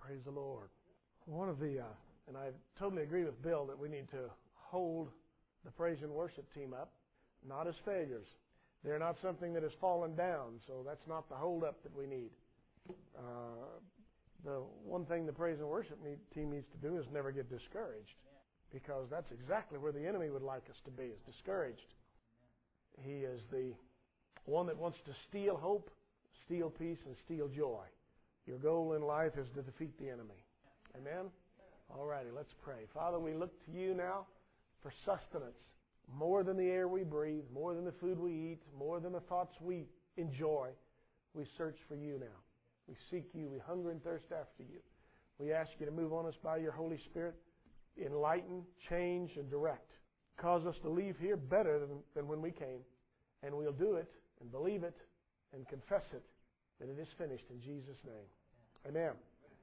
Praise the Lord. One of the, and I totally agree with Bill that we need to hold the praise and worship team up, not as failures. They're not something that has fallen down, so that's not the hold up that we need. The one thing the praise and worship team needs to do is never get discouraged, because that's exactly where the enemy would like us to be, is discouraged. He is the one that wants to steal hope, steal peace, and steal joy. Your goal in life is to defeat the enemy. Amen? All righty, let's pray. Father, we look to you now for sustenance. More than the air we breathe, more than the food we eat, more than the thoughts we enjoy, we search for you now. We seek you. We hunger and thirst after you. We ask you to move on us by your Holy Spirit. Enlighten, change, and direct. Cause us to leave here better than when we came. And we'll do it and believe it and confess it that it is finished in Jesus' name. Amen.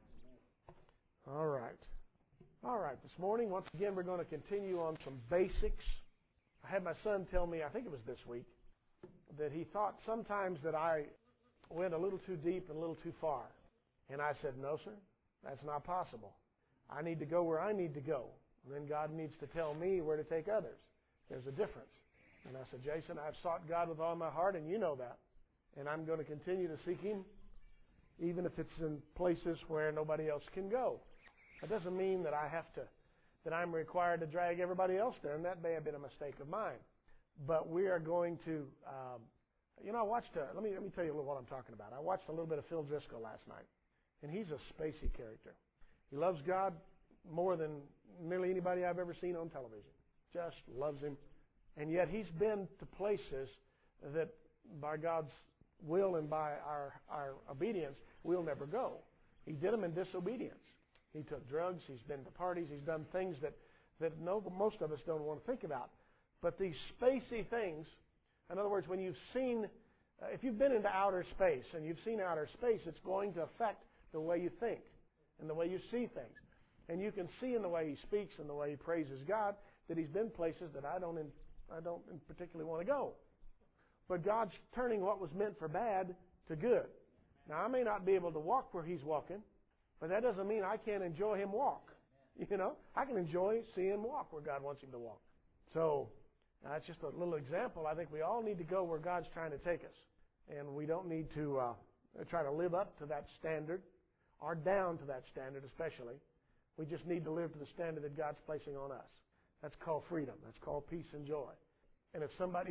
All right. All right. This morning, once again, we're going to continue on some basics. I had my son tell me, I think it was this week, that he thought sometimes that I went a little too deep and a little too far. And I said, no, sir, that's not possible. I need to go where I need to go. And then God needs to tell me where to take others. There's a difference. And I said, Jason, I've sought God with all my heart, and you know that. And I'm going to continue to seek Him, even if it's in places where nobody else can go. That doesn't mean that I'm required to drag everybody else there, and that may have been a mistake of mine. But we are going to, I watched, let me tell you a little what I'm talking about. I watched a little bit of Phil Driscoll last night, and he's a spacey character. He loves God more than nearly anybody I've ever seen on television. Just loves Him. And yet he's been to places that by God's will and by our obedience, we'll never go. He did them in disobedience. He took drugs. He's been to parties. He's done things that most of us don't want to think about. But these spacey things, in other words, when you've seen, if you've been into outer space and you've seen outer space, it's going to affect the way you think and the way you see things. And you can see in the way he speaks and the way he praises God that he's been places that I don't particularly want to go. But God's turning what was meant for bad to good. Now, I may not be able to walk where he's walking, but that doesn't mean I can't enjoy him walk. You know, I can enjoy seeing him walk where God wants him to walk. So, that's just a little example. I think we all need to go where God's trying to take us. And we don't need to try to live up to that standard or down to that standard especially. We just need to live to the standard that God's placing on us. That's called freedom. That's called peace and joy. And if somebody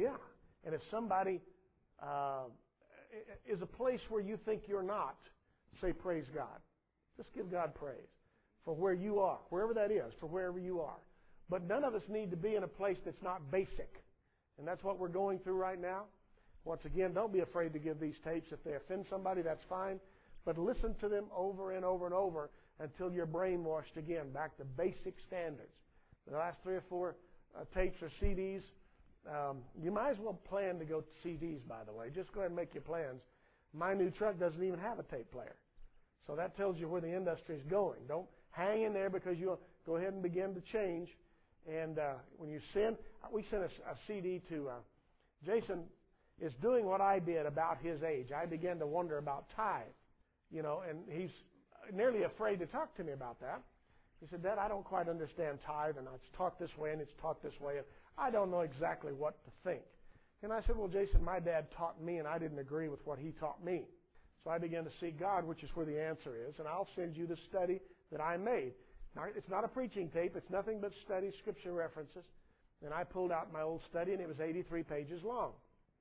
is a place where you think you're not, say praise God. Just give God praise for where you are, wherever that is, for wherever you are. But none of us need to be in a place that's not basic. And that's what we're going through right now. Once again, don't be afraid to give these tapes. If they offend somebody, that's fine. But listen to them over and over and over until you're brainwashed again, back to basic standards. The last 3 or 4 tapes or CDs, you might as well plan to go to CDs, by the way. Just go ahead and make your plans. My new truck doesn't even have a tape player. So that tells you where the industry is going. Don't hang in there, because you'll go ahead and begin to change. And when you send, we sent a CD to Jason is doing what I did about his age. I began to wonder about tithe, and he's nearly afraid to talk to me about that. He said, Dad, I don't quite understand tithe, and it's taught this way and it's taught this way, and I don't know exactly what to think. And I said, well, Jason, my dad taught me, and I didn't agree with what he taught me. So I began to seek God, which is where the answer is, and I'll send you the study that I made. Now, it's not a preaching tape. It's nothing but study scripture references. And I pulled out my old study, and it was 83 pages long.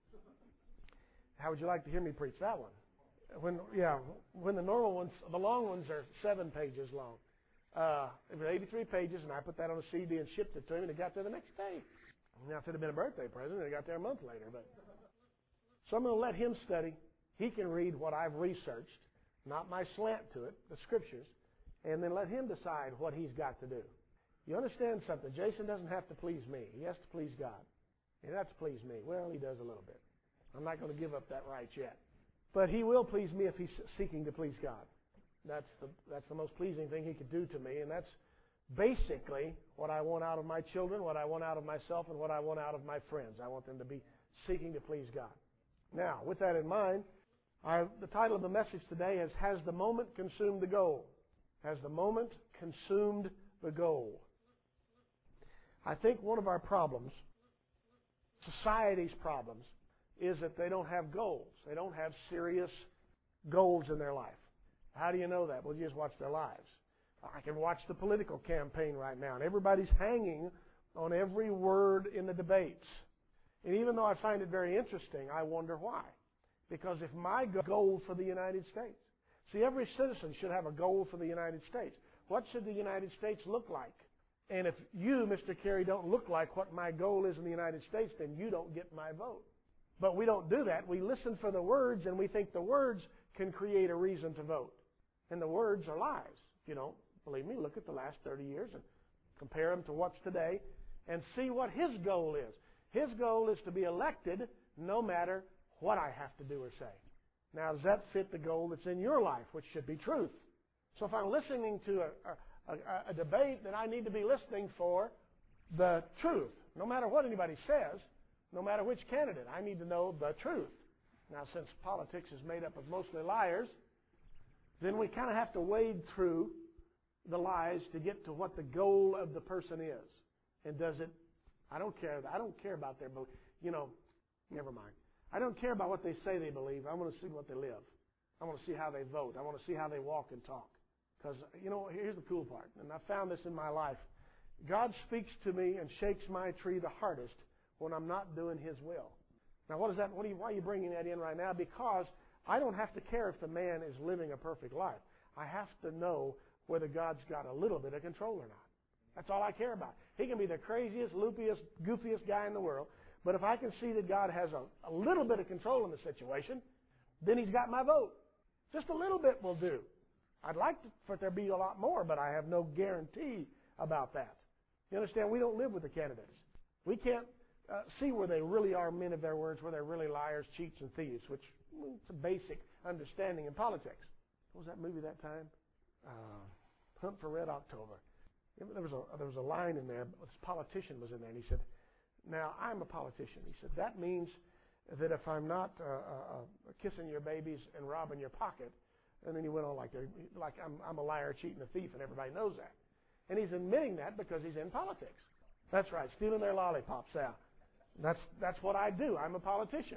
How would you like to hear me preach that one? When the normal ones, the long ones are 7 pages long. It was 83 pages, and I put that on a CD and shipped it to him, and it got there the next day. Now, if it had been a birthday present, it got there a month later. So I'm going to let him study. He can read what I've researched, not my slant to it, the scriptures, and then let him decide what he's got to do. You understand something? Jason doesn't have to please me. He has to please God. He doesn't have to please me. Well, he does a little bit. I'm not going to give up that right yet. But he will please me if he's seeking to please God. That's the most pleasing thing he could do to me, and that's basically what I want out of my children, what I want out of myself, and what I want out of my friends. I want them to be seeking to please God. Now, with that in mind, the title of the message today is, Has the Moment Consumed the Goal? Has the moment consumed the goal? I think one of our problems, society's problems, is that they don't have goals. They don't have serious goals in their life. How do you know that? Well, you just watch their lives. I can watch the political campaign right now, and everybody's hanging on every word in the debates. And even though I find it very interesting, I wonder why. Because if my goal for the United States, see, every citizen should have a goal for the United States. What should the United States look like? And if you, Mr. Kerry, don't look like what my goal is in the United States, then you don't get my vote. But we don't do that. We listen for the words, and we think the words can create a reason to vote. And the words are lies. If you don't believe me, look at the last 30 years and compare them to what's today and see what his goal is. His goal is to be elected no matter what I have to do or say. Now, does that fit the goal that's in your life, which should be truth? So if I'm listening to a debate, then I need to be listening for the truth. No matter what anybody says, no matter which candidate, I need to know the truth. Now, since politics is made up of mostly liars, then we kind of have to wade through the lies to get to what the goal of the person is. And does it, I don't care about their belief. Never mind. I don't care about what they say they believe. I want to see what they live. I want to see how they vote. I want to see how they walk and talk. Because, here's the cool part, and I found this in my life. God speaks to me and shakes my tree the hardest when I'm not doing His will. Now, what is that? Why are you bringing that in right now? Because I don't have to care if the man is living a perfect life. I have to know whether God's got a little bit of control or not. That's all I care about. He can be the craziest, loopiest, goofiest guy in the world, but if I can see that God has a little bit of control in the situation, then He's got my vote. Just a little bit will do. I'd like for there to be a lot more, but I have no guarantee about that. You understand? We don't live with the candidates. We can't see where they really are men of their words, where they're really liars, cheats, and thieves, which is a basic understanding in politics. What was that movie that time? Hunt for Red October. There was a line in there. This politician was in there, and he said, "Now I'm a politician." He said, "That means that if I'm not kissing your babies and robbing your pocket," and then he went on like I'm a liar, cheating, a thief, and everybody knows that. And he's admitting that because he's in politics. That's right, stealing their lollipops out. That's what I do. I'm a politician.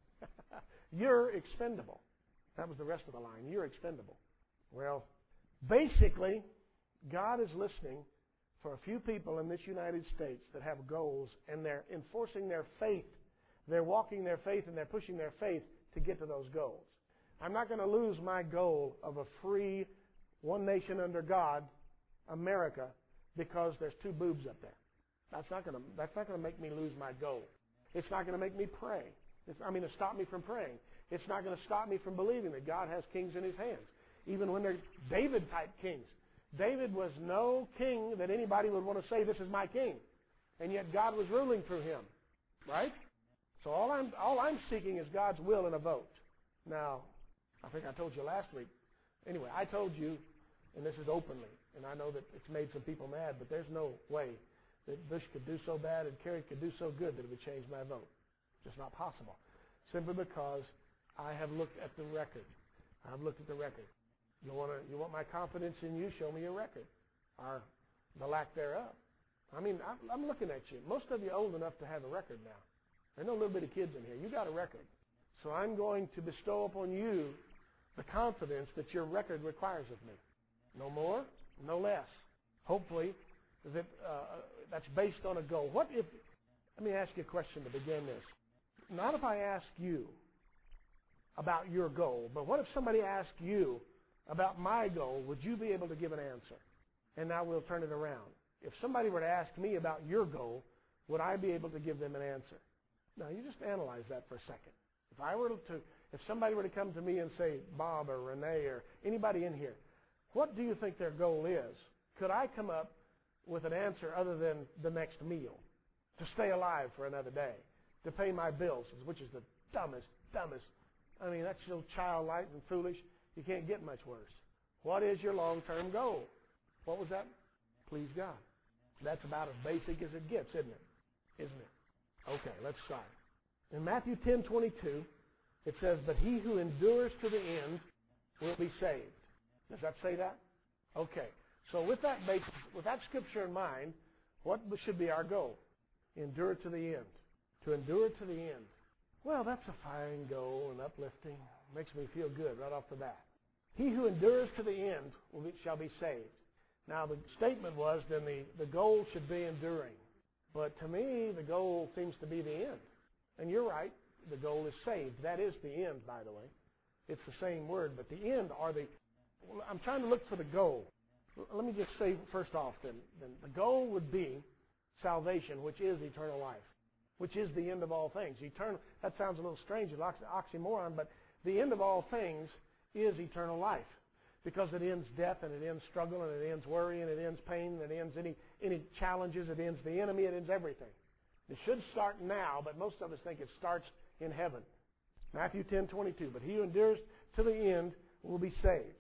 You're expendable. That was the rest of the line. You're expendable. Well, basically, God is listening for a few people in this United States that have goals, and they're enforcing their faith. They're walking their faith, and they're pushing their faith to get to those goals. I'm not going to lose my goal of a free, one nation under God, America, because there's two boobs up there. That's not going to make me lose my goal. It's not going to make me pray. Stop me from praying. It's not going to stop me from believing that God has kings in His hands, even when they're David-type kings. David was no king that anybody would want to say, "This is my king," and yet God was ruling through him, right? So all I'm seeking is God's will in a vote. Now, I think I told you last week. Anyway, I told you, and this is openly, and I know that it's made some people mad, but there's no way that Bush could do so bad and Kerry could do so good that it would change my vote. Just not possible. Simply because I have looked at the record. I've looked at the record. You want my confidence in you? Show me your record, or the lack thereof. I'm looking at you. Most of you are old enough to have a record now. There are no little bitty kids in here. You got a record. So I'm going to bestow upon you the confidence that your record requires of me. No more, no less. Hopefully, that's based on a goal. Let me ask you a question to begin this. Not if I ask you about your goal, but what if somebody asked you about my goal? Would you be able to give an answer? And now we'll turn it around. If somebody were to ask me about your goal, would I be able to give them an answer? Now, you just analyze that for a second. If somebody were to come to me and say, Bob or Renee or anybody in here, what do you think their goal is? Could I come up with an answer other than the next meal, to stay alive for another day, to pay my bills, which is the dumbest. That's so childlike and foolish. You can't get much worse. What is your long-term goal? What was that? Please God. That's about as basic as it gets, isn't it? Okay, let's start. In Matthew 10:22, it says, "But he who endures to the end will be saved." Does that say that? Okay. So with that scripture in mind, what should be our goal? Endure to the end. To endure to the end. Well, that's a fine goal and uplifting. Makes me feel good right off the bat. He who endures to the end shall be saved. Now, the statement was then the goal should be enduring. But to me, the goal seems to be the end. And you're right, the goal is saved. That is the end, by the way. It's the same word, but the end are the... I'm trying to look for the goal. Let me just say first off then the goal would be salvation, which is eternal life, which is the end of all things. Eternal. That sounds a little strange, it's oxymoron, but the end of all things is eternal life, because it ends death and it ends struggle and it ends worry and it ends pain and it ends any challenges. It ends the enemy. It ends everything. It should start now, but most of us think it starts in heaven. Matthew 10:22. But he who endures to the end will be saved.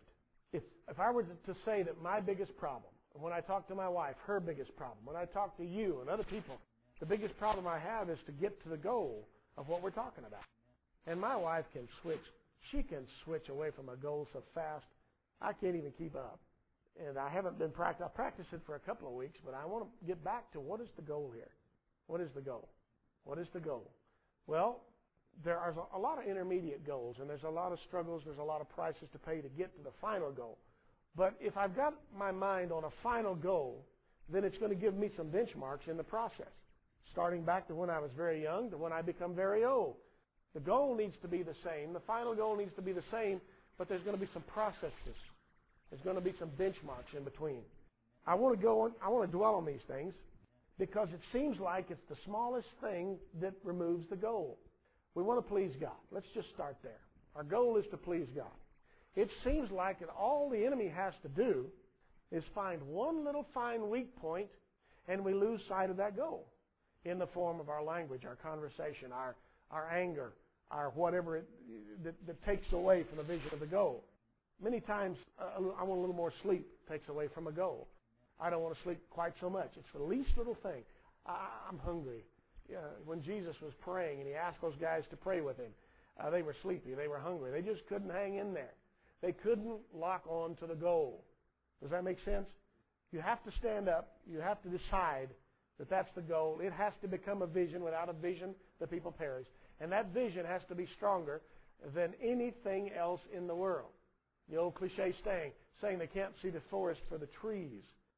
If I were to say that my biggest problem, when I talk to my wife, her biggest problem, when I talk to you and other people, the biggest problem I have is to get to the goal of what we're talking about. And my wife can switch. She can switch away from a goal so fast, I can't even keep up. And I haven't been practicing. I practiced it for a couple of weeks, but I want to get back to what is the goal here? What is the goal? What is the goal? Well, there are a lot of intermediate goals, and there's a lot of struggles, there's a lot of prices to pay to get to the final goal. But if I've got my mind on a final goal, then it's going to give me some benchmarks in the process, starting back to when I was very young to when I become very old. The goal needs to be the same. The final goal needs to be the same, but there's going to be some processes. There's going to be some benchmarks in between. I want to dwell on these things because it seems like it's the smallest thing that removes the goal. We want to please God. Let's just start there. Our goal is to please God. It seems like that all the enemy has to do is find one little fine weak point, and we lose sight of that goal in the form of our language, our conversation, our anger, our whatever that takes away from the vision of the goal. Many times, I want a little more sleep takes away from a goal. I don't want to sleep quite so much. It's the least little thing. I'm hungry. When Jesus was praying and he asked those guys to pray with him, they were sleepy. They were hungry. They just couldn't hang in there. They couldn't lock on to the goal. Does that make sense? You have to stand up. You have to decide that that's the goal. It has to become a vision. Without a vision, the people perish. And that vision has to be stronger than anything else in the world. The old cliche saying they can't see the forest for the trees,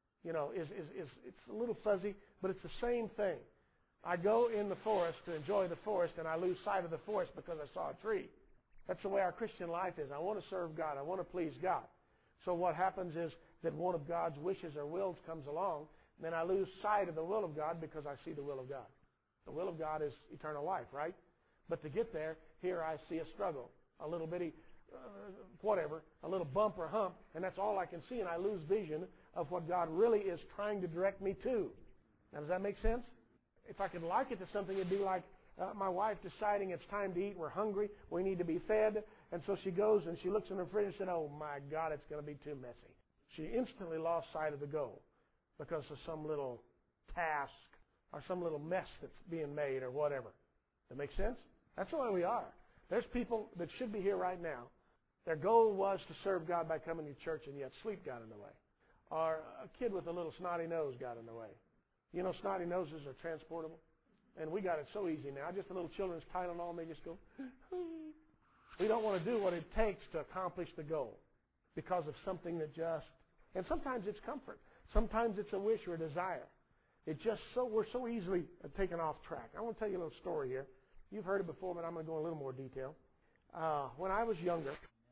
it's a little fuzzy, but it's the same thing. I go in the forest to enjoy the forest, and I lose sight of the forest because I saw a tree. That's the way our Christian life is. I want to serve God. I want to please God. So what happens is that one of God's wishes or wills comes along, and then I lose sight of the will of God because I see the will of God. The will of God is eternal life, right? But to get there, here I see a struggle, a little bitty a little bump or hump, and that's all I can see, and I lose vision of what God really is trying to direct me to. Now, does that make sense? If I could like it to something, it'd be like my wife deciding it's time to eat, we're hungry, we need to be fed, and so she goes and she looks in her fridge and said, oh my God, it's going to be too messy. She instantly lost sight of the goal because of some little task or some little mess that's being made or whatever. That make sense? That's the way we are. There's people that should be here right now. Their goal was to serve God by coming to church, and yet sleep got in the way. Or a kid with a little snotty nose got in the way. You know, snotty noses are transportable. And we got it so easy now. Just a little children's Tylenol, and they just go. We don't want to do what it takes to accomplish the goal because of something that just... And sometimes it's comfort. Sometimes it's a wish or a desire. We're so easily taken off track. I want to tell you a little story here. You've heard it before, but I'm going to go in a little more detail. When I was younger,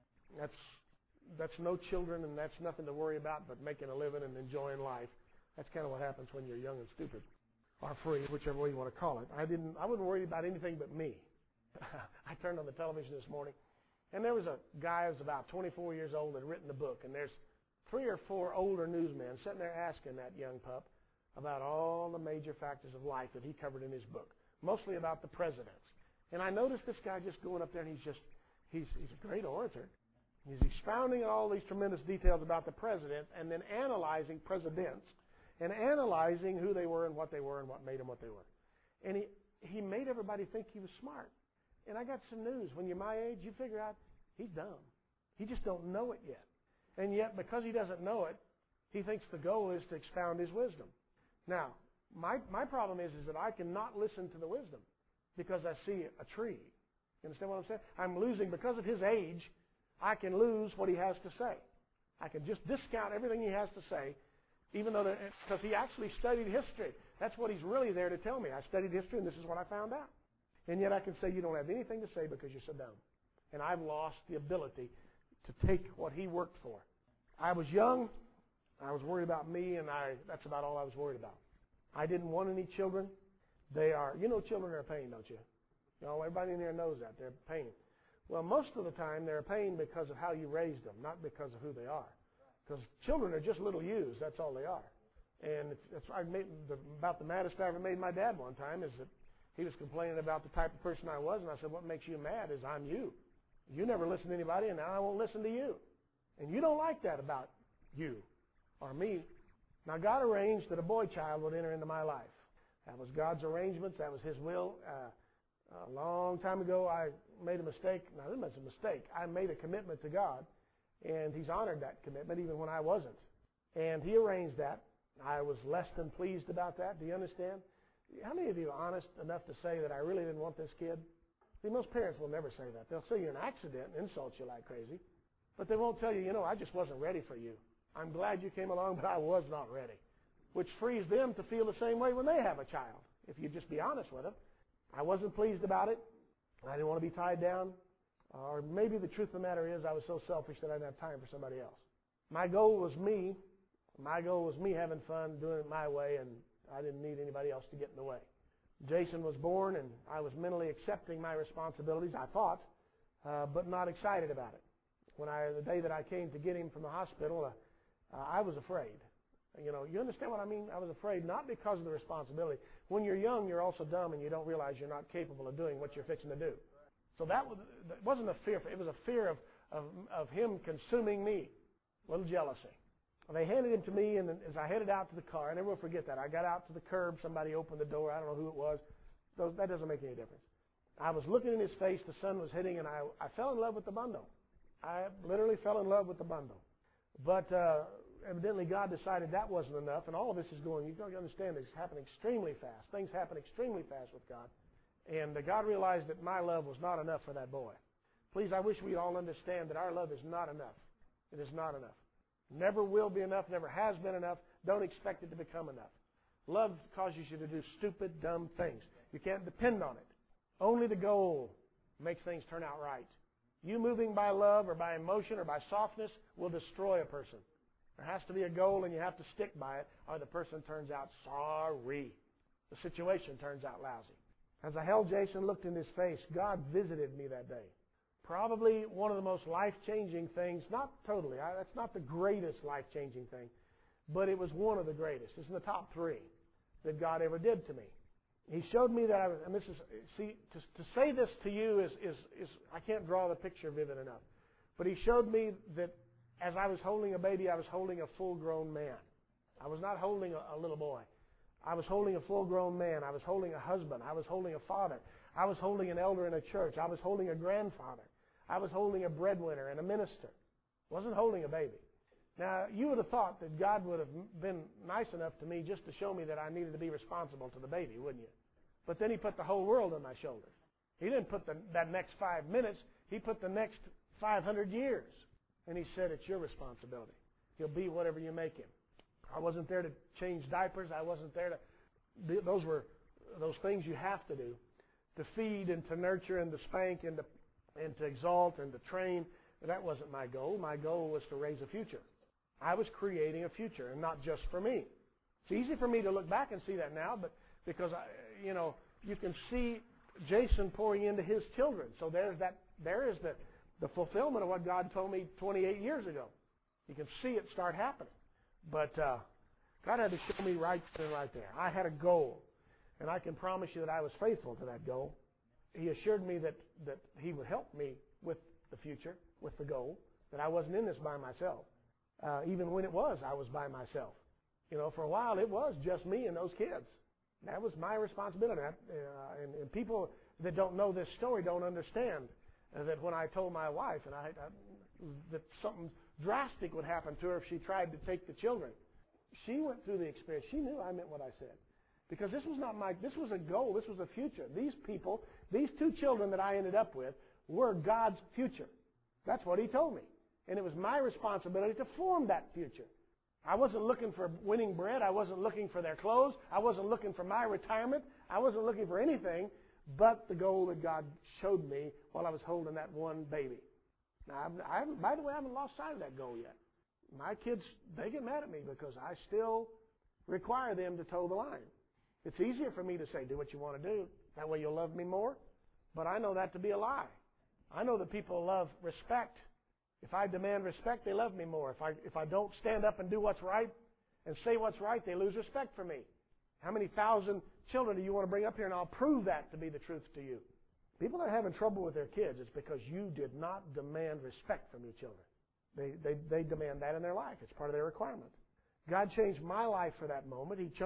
that's no children and that's nothing to worry about but making a living and enjoying life. That's kind of what happens when you're young and stupid, or free, whichever way you want to call it. I wouldn't worry about anything but me. I turned on the television this morning, and there was a guy who was about 24 years old that had written a book, and there's 3 or 4 older newsmen sitting there asking that young pup about all the major factors of life that he covered in his book, mostly about the presidents. And I noticed this guy just going up there, and he's a great orator. He's expounding all these tremendous details about the presidents and then analyzing presidents and analyzing who they were and what made them what they were. And he made everybody think he was smart. And I got some news. When you're my age, you figure out he's dumb. He just don't know it yet. And yet, because he doesn't know it, He thinks the goal is to expound his wisdom. Now, my problem is that I cannot listen to the wisdom because I see a tree. You understand what I'm saying? I'm losing, because of his age, I can lose what he has to say. I can just discount everything he has to say, even though, because he actually studied history. That's what he's really there to tell me. I studied history and this is what I found out. And yet I can say you don't have anything to say because you're so dumb. And I've lost the ability to take what he worked for. I was young. I was worried about me, and that's about all I was worried about. I didn't want any children. Children are a pain, don't you? Everybody in here knows that. They're a pain. Well, most of the time they're a pain because of how you raised them, not because of who they are. Because children are just little yous. That's all they are. And about the maddest I ever made my dad one time is that he was complaining about the type of person I was, and I said, what makes you mad is I'm you. You never listen to anybody, and now I won't listen to you. And you don't like that about you or me. Now, God arranged that a boy child would enter into my life. That was God's arrangements. That was His will. A long time ago, I made a mistake. Now, this was a mistake. I made a commitment to God, and He's honored that commitment even when I wasn't. And He arranged that. I was less than pleased about that. Do you understand? How many of you are honest enough to say that I really didn't want this kid? See, most parents will never say that. They'll say you're an accident and insult you like crazy. But they won't tell you, I just wasn't ready for you. I'm glad you came along, but I was not ready. Which frees them to feel the same way when they have a child, if you just be honest with them. I wasn't pleased about it. I didn't want to be tied down. Or maybe the truth of the matter is I was so selfish that I didn't have time for somebody else. My goal was me. My goal was me having fun, doing it my way, and I didn't need anybody else to get in the way. Jason was born, and I was mentally accepting my responsibilities, I thought, but not excited about it. The day that I came to get him from the hospital, I was afraid. You understand what I mean? I was afraid, not because of the responsibility. When you're young, you're also dumb, and you don't realize you're not capable of doing what you're fixing to do. So that wasn't a fear. It was a fear of him consuming me. A little jealousy. They handed him to me, and as I headed out to the car, I never will forget that. I got out to the curb. Somebody opened the door. I don't know who it was. That doesn't make any difference. I was looking in his face. The sun was hitting, and I fell in love with the bundle. I literally fell in love with the bundle. But evidently God decided that wasn't enough, and all of this is going, you've got to understand, this happen extremely fast. Things happen extremely fast with God. And God realized that my love was not enough for that boy. Please, I wish we'd all understand that our love is not enough. It is not enough. Never will be enough, never has been enough. Don't expect it to become enough. Love causes you to do stupid, dumb things. You can't depend on it. Only the goal makes things turn out right. You moving by love or by emotion or by softness will destroy a person. There has to be a goal and you have to stick by it, or the person turns out sorry. The situation turns out lousy. As I held Jason, looked in his face, God visited me that day. Probably one of the most life-changing things, not totally, that's not the greatest life-changing thing, but it was one of the greatest. It's in the top 3 that God ever did to me. He showed me that to say this to you is I can't draw the picture vivid enough. But He showed me that as I was holding a baby, I was holding a full-grown man. I was not holding a little boy. I was holding a full-grown man. I was holding a husband. I was holding a father. I was holding an elder in a church. I was holding a grandfather. I was holding a breadwinner and a minister. I wasn't holding a baby. Now, you would have thought that God would have been nice enough to me just to show me that I needed to be responsible to the baby, wouldn't you? But then He put the whole world on my shoulders. He didn't put that next 5 minutes. He put the next 500 years. And He said, it's your responsibility. He'll be whatever you make him. I wasn't there to change diapers. I wasn't there to... Those were those things you have to do. To feed and to nurture and to spank and to exalt and to train. That wasn't my goal. My goal was to raise a future. I was creating a future, and not just for me. It's easy for me to look back and see that now, but because you can see Jason pouring into his children. So there is the fulfillment of what God told me 28 years ago. You can see it start happening. But God had to show me right there. I had a goal, and I can promise you that I was faithful to that goal. He assured me that He would help me with the future, with the goal, that I wasn't in this by myself. Even when I was by myself. For a while it was just me and those kids. That was my responsibility. And people that don't know this story don't understand that when I told my wife that something drastic would happen to her if she tried to take the children. She went through the experience. She knew I meant what I said. Because this was a goal. This was a future. These people, these two children that I ended up with, were God's future. That's what He told me. And it was my responsibility to form that future. I wasn't looking for winning bread. I wasn't looking for their clothes. I wasn't looking for my retirement. I wasn't looking for anything but the goal that God showed me while I was holding that one baby. Now, by the way, I haven't lost sight of that goal yet. My kids, they get mad at me because I still require them to toe the line. It's easier for me to say, do what you want to do. That way you'll love me more. But I know that to be a lie. I know that people love respect. If I demand respect, they love me more. If I don't stand up and do what's right and say what's right, they lose respect for me. How many thousand children do you want to bring up here? And I'll prove that to be the truth to you. People that are having trouble with their kids, it's because you did not demand respect from your children. They demand that in their life. It's part of their requirement. God changed my life for that moment. He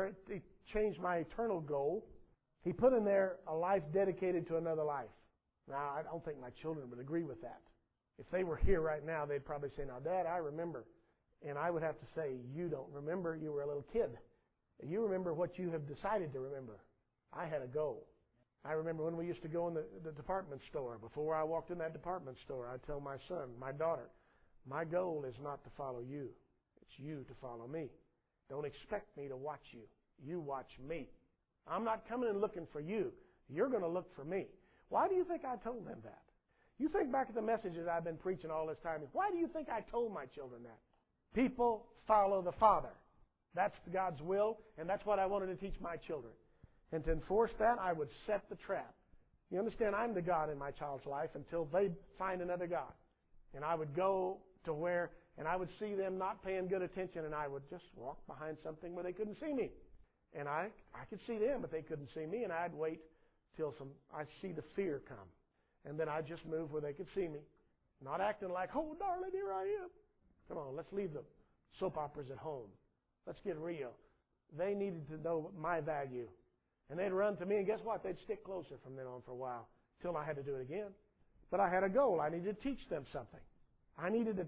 changed my eternal goal. He put in there a life dedicated to another life. Now, I don't think my children would agree with that. If they were here right now, they'd probably say, now, Dad, I remember. And I would have to say, you don't remember. You were a little kid. You remember what you have decided to remember. I had a goal. I remember when we used to go in the department store. Before I walked in that department store, I'd tell my son, my daughter, my goal is not to follow you. It's you to follow me. Don't expect me to watch you. You watch me. I'm not coming and looking for you. You're going to look for me. Why do you think I told them that? You think back at the messages I've been preaching all this time. Why do you think I told my children that? People follow the Father. That's God's will, and that's what I wanted to teach my children. And to enforce that, I would set the trap. You understand, I'm the God in my child's life until they find another God. And I would go to where, and I would see them not paying good attention, and I would just walk behind something where they couldn't see me. And I could see them, but they couldn't see me, and I'd wait till I'd see the fear come. And then I'd just move where they could see me. Not acting like, oh, darling, here I am. Come on, let's leave the soap operas at home. Let's get real. They needed to know my value. And they'd run to me, and guess what? They'd stick closer from then on for a while, till I had to do it again. But I had a goal. I needed to teach them something. I needed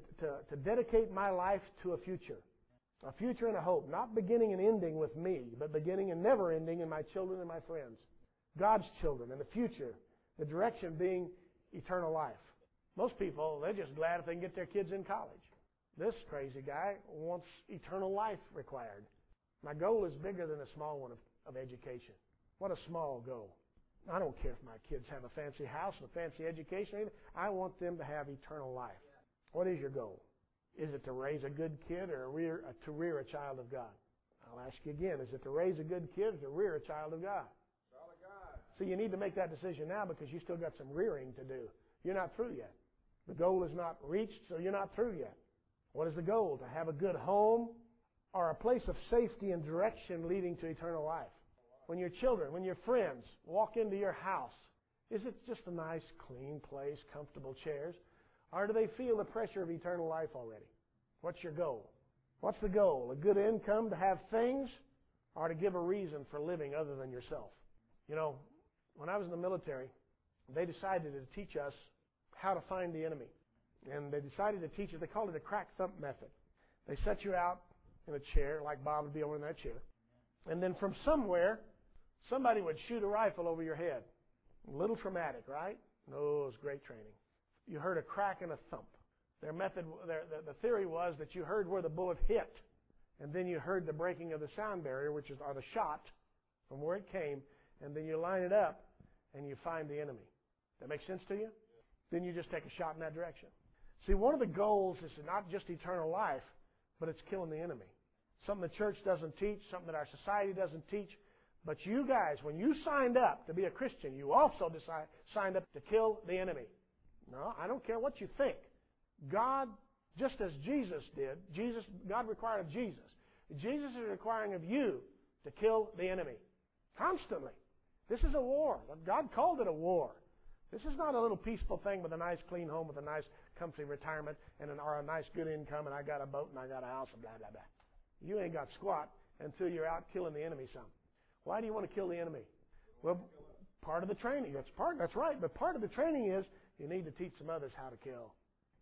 to dedicate my life to a future and a hope, not beginning and ending with me, but beginning and never ending in my children and my friends. God's children and the future, the direction being eternal life. Most people, they're just glad if they can get their kids in college. This crazy guy wants eternal life required. My goal is bigger than a small one of education. What a small goal. I don't care if my kids have a fancy house and a fancy education. I want them to have eternal life. What is your goal? Is it to raise a good kid or to rear a child of God? I'll ask you again. Is it to raise a good kid or to rear a child of God? Child of God. See, you need to make that decision now because you still got some rearing to do. You're not through yet. The goal is not reached, so you're not through yet. What is the goal? To have a good home or a place of safety and direction leading to eternal life. When your children, when your friends walk into your house, is it just a nice, clean place, comfortable chairs? Or do they feel the pressure of eternal life already? What's your goal? What's the goal? A good income to have things or to give a reason for living other than yourself? You know, when I was in the military, they decided to teach us how to find the enemy. And they decided to teach us, they called it a crack thump method. They set you out in a chair, like Bob would be over in that chair. And then from somewhere, somebody would shoot a rifle over your head. A little traumatic, right? No, it was great training. You heard a crack and a thump. Their method, the theory was that you heard where the bullet hit, and then you heard the breaking of the sound barrier, or the shot from where it came, and then you line it up, and you find the enemy. That make sense to you? Then you just take a shot in that direction. See, one of the goals is not just eternal life, but it's killing the enemy. Something the church doesn't teach, something that our society doesn't teach. But you guys, when you signed up to be a Christian, you also signed up to kill the enemy. No, I don't care what you think. God, just as Jesus did, God required of Jesus. Jesus is requiring of you to kill the enemy. Constantly. This is a war. God called it a war. This is not a little peaceful thing with a nice clean home, with a nice comfy retirement, or a nice good income, and I got a boat and I got a house, and blah, blah, blah. You ain't got squat until you're out killing the enemy some. Why do you want to kill the enemy? Well, part of the training. That's right. But part of the training is you need to teach some others how to kill.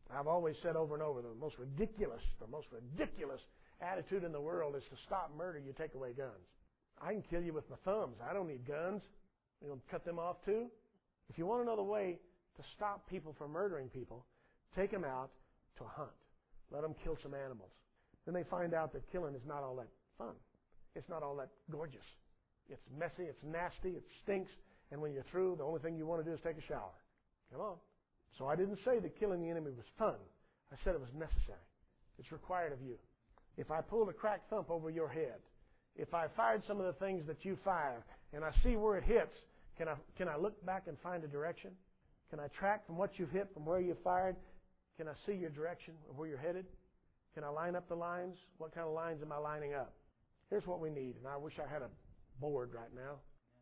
I've always said over and over, the most ridiculous attitude in the world is to stop murder, you take away guns. I can kill you with my thumbs. I don't need guns. You know, cut them off too. If you want to know the way to stop people from murdering people, take them out to hunt. Let them kill some animals. Then they find out that killing is not all that fun. It's not all that gorgeous. It's messy, it's nasty, it stinks, and when you're through, the only thing you want to do is take a shower. Come on. So I didn't say that killing the enemy was fun. I said it was necessary. It's required of you. If I pulled a crack thump over your head, if I fired some of the things that you fire, and I see where it hits, can I look back and find a direction? Can I track from what you've hit, from where you fired? Can I see your direction of where you're headed? Can I line up the lines? What kind of lines am I lining up? Here's what we need, and I wish I had a board right now.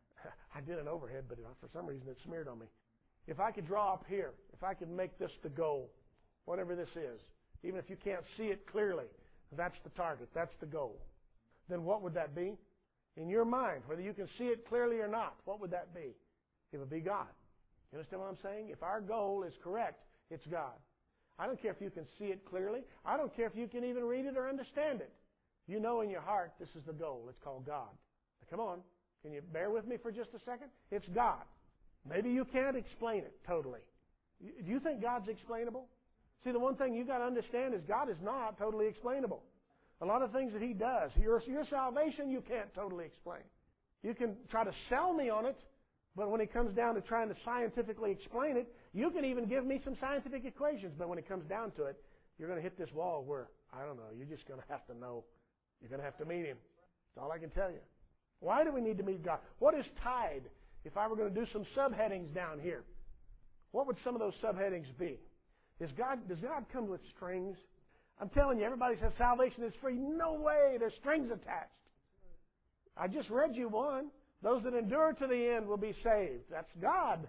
I did an overhead, but for some reason it smeared on me. If I could draw up here, if I could make this the goal, whatever this is, even if you can't see it clearly, that's the target, that's the goal. Then what would that be? In your mind, whether you can see it clearly or not, what would that be? It would be God. You understand what I'm saying? If our goal is correct, it's God. I don't care if you can see it clearly. I don't care if you can even read it or understand it. You know in your heart this is the goal. It's called God. Now, come on. Can you bear with me for just a second? It's God. Maybe you can't explain it totally. Do you think God's explainable? See, the one thing you've got to understand is God is not totally explainable. A lot of things that He does, your salvation, you can't totally explain. You can try to sell me on it, but when it comes down to trying to scientifically explain it, you can even give me some scientific equations, but when it comes down to it, you're going to hit this wall where, I don't know, you're just going to have to know. You're going to have to meet Him. That's all I can tell you. Why do we need to meet God? What is tide? If I were going to do some subheadings down here, what would some of those subheadings be? Does God come with strings? I'm telling you, everybody says salvation is free. No way. There's strings attached. I just read you one. Those that endure to the end will be saved. That's God.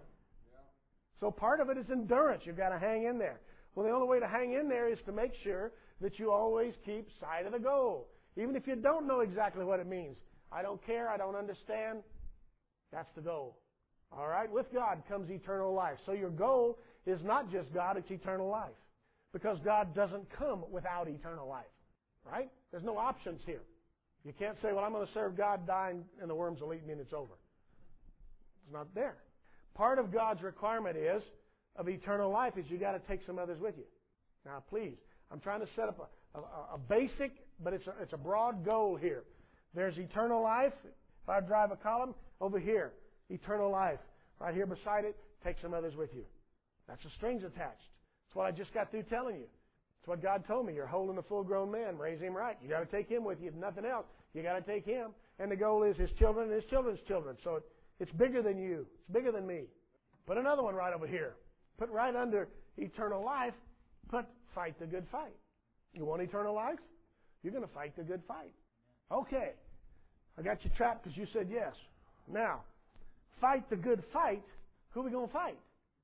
So part of it is endurance. You've got to hang in there. Well, the only way to hang in there is to make sure that you always keep sight of the goal. Even if you don't know exactly what it means. I don't care. I don't understand. That's the goal. All right? With God comes eternal life. So your goal is not just God, it's eternal life. Because God doesn't come without eternal life. Right? There's no options here. You can't say, well, I'm going to serve God, die, and the worms will eat me and it's over. It's not there. Part of God's requirement of eternal life is you got to take some others with you. Now, please, I'm trying to set up a basic, but it's a broad goal here. There's eternal life. If I drive a column, over here, eternal life. Right here beside it, take some others with you. That's the strings attached. That's what I just got through telling you. That's what God told me. You're holding a full-grown man. Raise him right. You got to take him with you. If nothing else, you got to take him. And the goal is his children and his children's children. So it's bigger than you. It's bigger than me. Put another one right over here. Put right under eternal life, put fight the good fight. You want eternal life? You're going to fight the good fight. Okay. I got you trapped because you said yes. Now, fight the good fight. Who are we going to fight?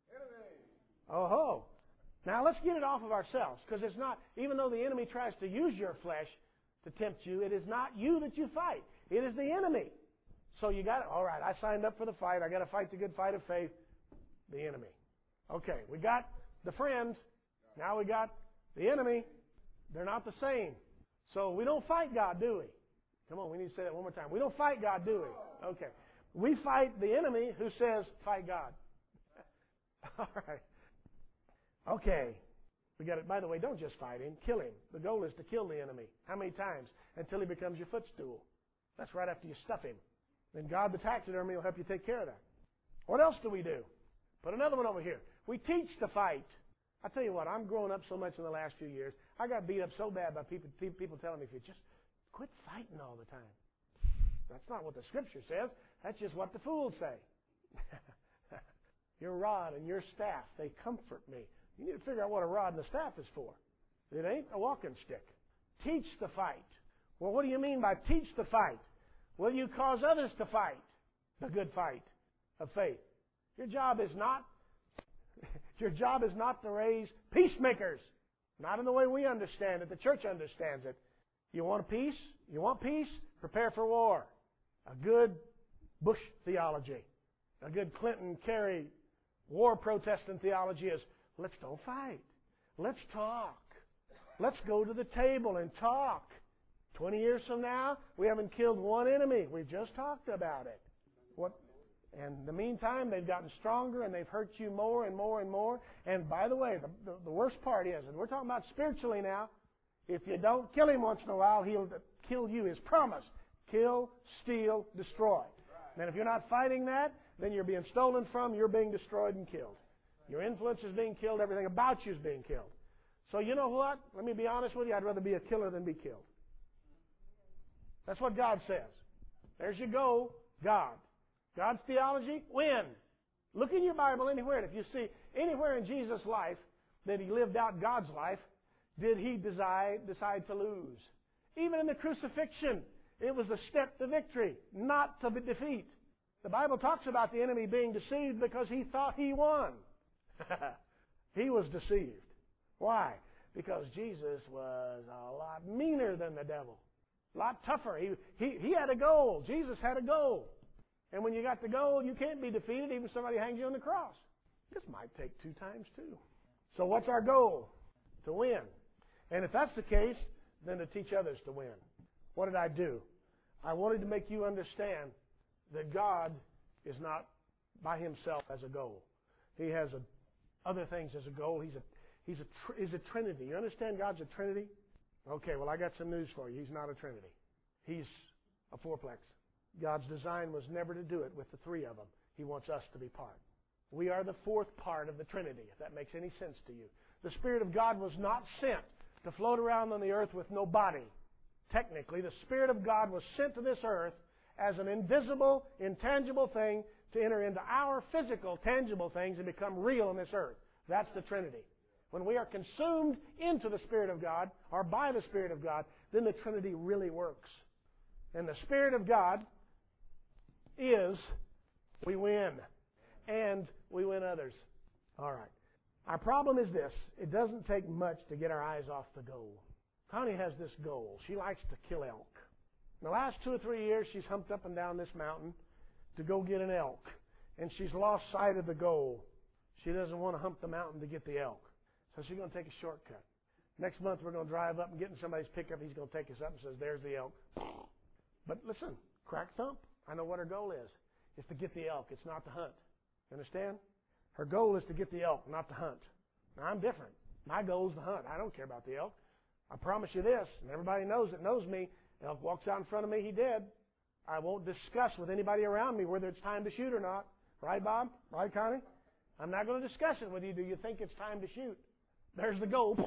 Oh-ho. Now, let's get it off of ourselves, because it's not, even though the enemy tries to use your flesh to tempt you, it is not you that you fight. It is the enemy. So you got it. All right, I signed up for the fight. I got to fight the good fight of faith. The enemy. Okay, we got the friends. Now we got the enemy. They're not the same. So we don't fight God, do we? Come on, we need to say that one more time. We don't fight God, do we? Okay. We fight the enemy who says, fight God. All right. Okay. We got it. By the way, don't just fight him. Kill him. The goal is to kill the enemy. How many times? Until he becomes your footstool. That's right after you stuff him. Then God, the taxidermy, will help you take care of that. What else do we do? Put another one over here. We teach to fight. I tell you what, I'm growing up so much in the last few years. I got beat up so bad by people telling me, if you just quit fighting all the time. That's not what the Scripture says. That's just what the fools say. Your rod and your staff, they comfort me. You need to figure out what a rod and a staff is for. It ain't a walking stick. Teach the fight. Well, what do you mean by teach the fight? Will you cause others to fight the good fight of faith? Your job is not to raise peacemakers. Not in the way we understand it. The church understands it. You want peace? You want peace? Prepare for war. A good Bush theology. A good Clinton, Kerry, war protesting theology is, let's don't fight. Let's talk. Let's go to the table and talk. 20 years from now, we haven't killed one enemy. We've just talked about it. And in the meantime, they've gotten stronger and they've hurt you more and more and more. And by the way, the worst part is, and we're talking about spiritually now, if you don't kill him once in a while, he'll kill you. His promise: kill, steal, destroy. And if you're not fighting that, then you're being stolen from, you're being destroyed and killed. Your influence is being killed, everything about you is being killed. So you know what? Let me be honest with you, I'd rather be a killer than be killed. That's what God says. There's your goal, God. God's theology, win. Look in your Bible anywhere, and if you see anywhere in Jesus' life that He lived out God's life, did He decide to lose? Even in the crucifixion, it was a step to victory, not to defeat. The Bible talks about the enemy being deceived because he thought he won. He was deceived. Why? Because Jesus was a lot meaner than the devil. A lot tougher. He had a goal. Jesus had a goal. And when you got the goal, you can't be defeated even if somebody hangs you on the cross. This might take 2 times 2. So what's our goal? To win. And if that's the case, then to teach others to win. What did I do? I wanted to make you understand that God is not by Himself as a goal. He has other things as a goal. He's a Trinity. You understand God's a Trinity? Okay, well, I got some news for you. He's not a Trinity. He's a fourplex. God's design was never to do it with the 3 of them. He wants us to be part. We are the 4th part of the Trinity, if that makes any sense to you. The Spirit of God was not sent to float around on the earth with no body. Technically, the Spirit of God was sent to this earth as an invisible, intangible thing to enter into our physical, tangible things and become real on this earth. That's the Trinity. When we are consumed into the Spirit of God, or by the Spirit of God, then the Trinity really works. And the Spirit of God is, we win. And we win others. All right. Our problem is this. It doesn't take much to get our eyes off the goal. Connie has this goal. She likes to kill elk. In the last 2 or 3 years, she's humped up and down this mountain to go get an elk. And she's lost sight of the goal. She doesn't want to hump the mountain to get the elk. So she's going to take a shortcut. Next month, we're going to drive up and get in somebody's pickup. He's going to take us up and says, there's the elk. But listen, crack thump. I know what her goal is. It's to get the elk. It's not to hunt. You understand? Her goal is to get the elk, not to hunt. Now, I'm different. My goal is to hunt. I don't care about the elk. I promise you this, and everybody knows that knows me. Elk walks out in front of me, he dead. I won't discuss with anybody around me whether it's time to shoot or not. Right, Bob? Right, Connie? I'm not going to discuss it with you. Do you think it's time to shoot? There's the goal.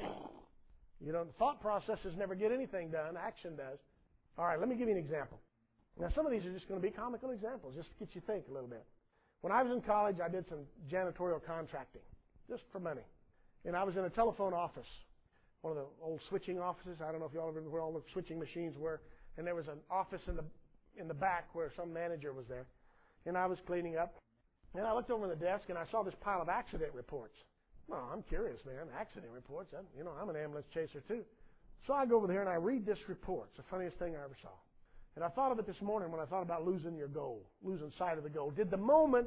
You know, the thought processes never get anything done. Action does. All right, let me give you an example. Now, some of these are just going to be comical examples, just to get you to think a little bit. When I was in college, I did some janitorial contracting, just for money. And I was in a telephone office, one of the old switching offices. I don't know if you all remember where all the switching machines were. And there was an office in the back where some manager was there. And I was cleaning up. And I looked over the desk, and I saw this pile of accident reports. Well, I'm curious, man. Accident reports. I'm an ambulance chaser, too. So I go over there, and I read this report. It's the funniest thing I ever saw. And I thought of it this morning when I thought about losing your goal, losing sight of the goal. Did the moment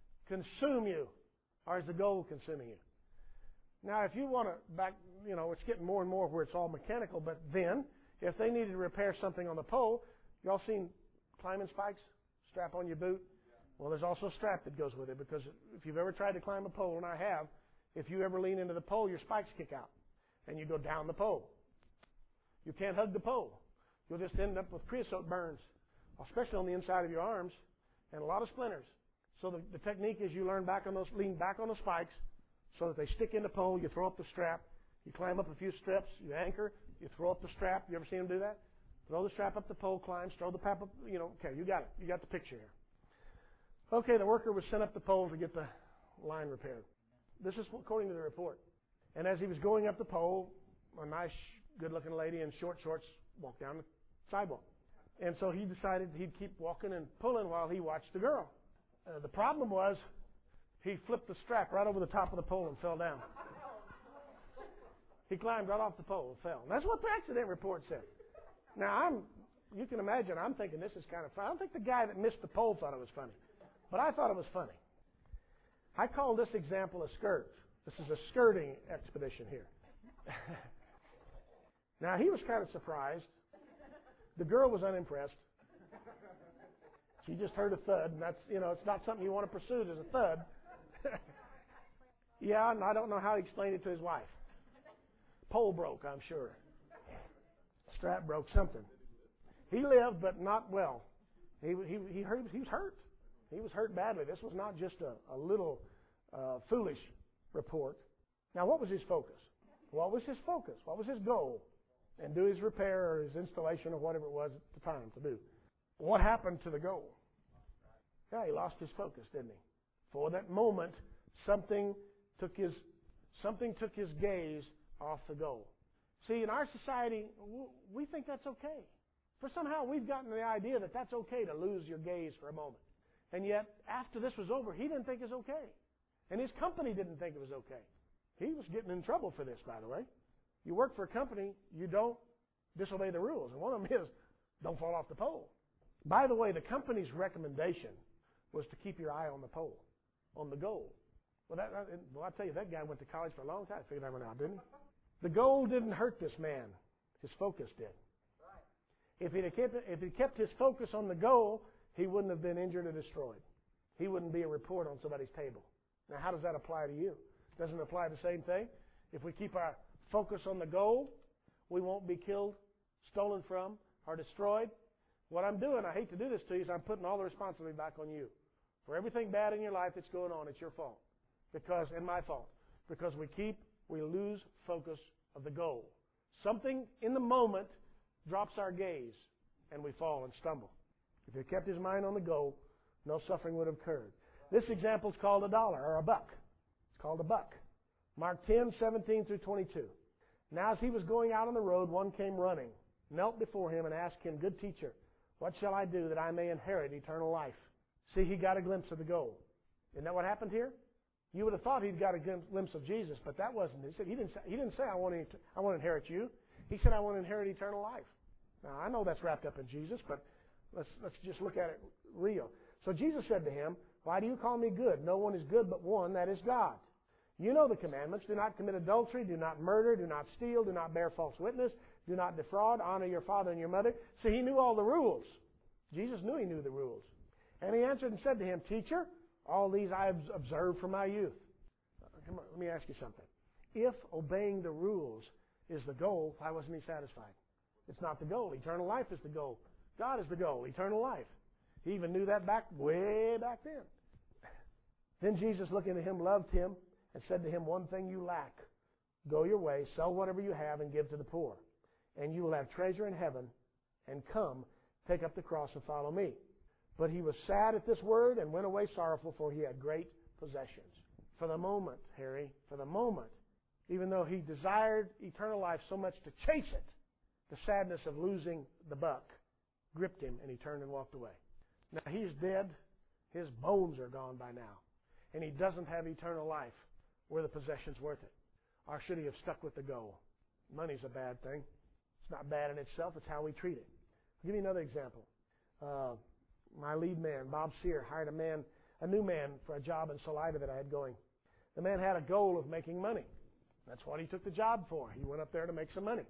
consume you, or is the goal consuming you? Now, if you want to it's getting more and more where it's all mechanical, but then, if they needed to repair something on the pole, y'all seen climbing spikes? Strap on your boot? Well, there's also a strap that goes with it, because if you've ever tried to climb a pole, and I have, if you ever lean into the pole, your spikes kick out, and you go down the pole. You can't hug the pole. You'll just end up with creosote burns, especially on the inside of your arms, and a lot of splinters. So the technique is you lean back on the spikes so that they stick in the pole. You throw up the strap. You climb up a few steps. You anchor. You throw up the strap. You ever seen them do that? Throw the strap up the pole, climbs, throw the strap up. Okay, you got it. You got the picture here. Okay, the worker was sent up the pole to get the line repaired. This is according to the report. And as he was going up the pole, a nice, good-looking lady in short shorts walked down the sidewalk. And so he decided he'd keep walking and pulling while he watched the girl. The problem was he flipped the strap right over the top of the pole and fell down. He climbed right off the pole and fell. And that's what the accident report said. Now, you can imagine, I'm thinking this is kind of fun. I don't think the guy that missed the pole thought it was funny. But I thought it was funny. I call this example a skirt. This is a skirting expedition here. Now, he was kind of surprised. The girl was unimpressed. She just heard a thud, and that's, it's not something you want to pursue. There's a thud. Yeah, and I don't know how he explained it to his wife. Pole broke, I'm sure. Strap broke, something. He lived, but not well. He was hurt. He was hurt badly. This was not just a little foolish report. Now, what was his focus? What was his focus? What was his goal? And do his repair or his installation or whatever it was at the time to do. What happened to the goal? Yeah, he lost his focus, didn't he? For that moment, something took his gaze off the goal. See, in our society, we think that's okay. For somehow we've gotten the idea that that's okay to lose your gaze for a moment. And yet, after this was over, he didn't think it was okay. And his company didn't think it was okay. He was getting in trouble for this, by the way. You work for a company, you don't disobey the rules. And one of them is, don't fall off the pole. By the way, the company's recommendation was to keep your eye on the pole, on the goal. Well, I tell you, that guy went to college for a long time. Figured that one out, didn't he? The goal didn't hurt this man. His focus did. If he kept his focus on the goal, he wouldn't have been injured or destroyed. He wouldn't be a report on somebody's table. Now, how does that apply to you? Doesn't it apply the same thing? If we keep our focus on the goal, we won't be killed, stolen from, or destroyed. What I'm doing, I hate to do this to you, is I'm putting all the responsibility back on you. For everything bad in your life that's going on, it's your fault. And my fault. Because we lose focus of the goal. Something in the moment drops our gaze, and we fall and stumble. If he kept his mind on the goal, no suffering would have occurred. This example is called $1 or a buck. It's called a buck. Mark 10:17 through 22. Now as he was going out on the road, one came running, knelt before him and asked him, "Good teacher, what shall I do that I may inherit eternal life?" See, he got a glimpse of the goal. Isn't that what happened here? You would have thought he'd got a glimpse of Jesus, but that wasn't it. He didn't say, I want to inherit you. He said, I want to inherit eternal life. Now, I know that's wrapped up in Jesus, but let's just look at it real. So Jesus said to him, "Why do you call me good? No one is good but one, that is God. You know the commandments. Do not commit adultery, do not murder, do not steal, do not bear false witness, do not defraud, honor your father and your mother." See, he knew all the rules. Jesus knew he knew the rules. And he answered and said to him, "Teacher, all these I have observed from my youth." Come on, let me ask you something. If obeying the rules is the goal, why wasn't he satisfied? It's not the goal. Eternal life is the goal. God is the goal, eternal life. He even knew that way back then. Then Jesus, looking at him, loved him and said to him, "One thing you lack. Go your way, sell whatever you have and give to the poor, and you will have treasure in heaven, and come, take up the cross and follow me." But he was sad at this word and went away sorrowful, for he had great possessions. For the moment, Harry, for the moment, even though he desired eternal life so much to chase it, the sadness of losing the buck gripped him, and he turned and walked away. Now, he's dead. His bones are gone by now. And he doesn't have eternal life. Were the possessions worth it? Or should he have stuck with the goal? Money's a bad thing. It's not bad in itself. It's how we treat it. I'll give you another example. My lead man, Bob Sear, hired a new man for a job in Salida that I had going. The man had a goal of making money. That's what he took the job for. He went up there to make some money.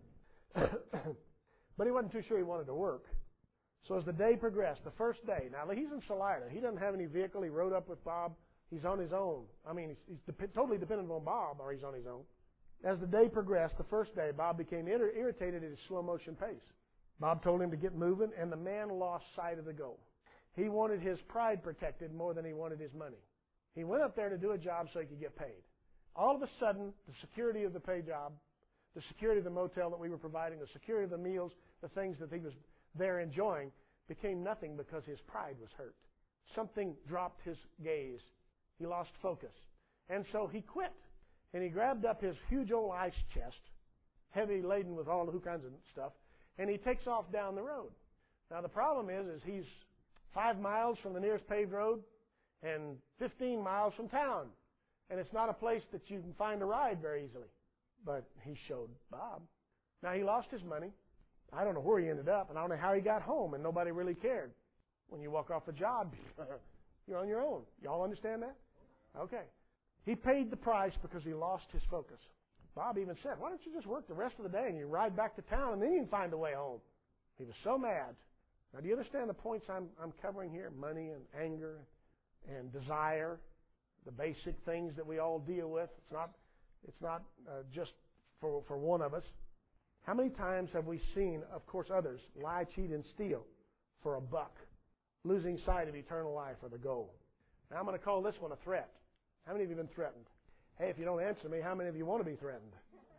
But he wasn't too sure he wanted to work. So as the day progressed, the first day, now he's in Salida. He doesn't have any vehicle. He rode up with Bob. He's on his own. I mean, he's totally dependent on Bob, or he's on his own. As the day progressed, the first day, Bob became irritated at his slow motion pace. Bob told him to get moving, and the man lost sight of the goal. He wanted his pride protected more than he wanted his money. He went up there to do a job so he could get paid. All of a sudden, the security of the pay job, the security of the motel that we were providing, the security of the meals, the things that he was there enjoying, became nothing because his pride was hurt. Something dropped his gaze. He lost focus. And so he quit. And he grabbed up his huge old ice chest, heavy laden with all kinds of stuff, and he takes off down the road. Now the problem is he's 5 miles from the nearest paved road and 15 miles from town. And it's not a place that you can find a ride very easily. But he showed Bob. Now he lost his money. I don't know where he ended up, and I don't know how he got home, and nobody really cared. When you walk off a job, you're on your own. Y'all understand that? Okay. He paid the price because he lost his focus. Bob even said, why don't you just work the rest of the day and you ride back to town and then you can find a way home? He was so mad. Now, do you understand the points I'm covering here? Money and anger and desire, the basic things that we all deal with. It's not just for one of us. How many times have we seen, of course, others lie, cheat, and steal for a buck, losing sight of eternal life or the goal? Now, I'm going to call this one a threat. How many of you have been threatened? Hey, if you don't answer me, how many of you want to be threatened?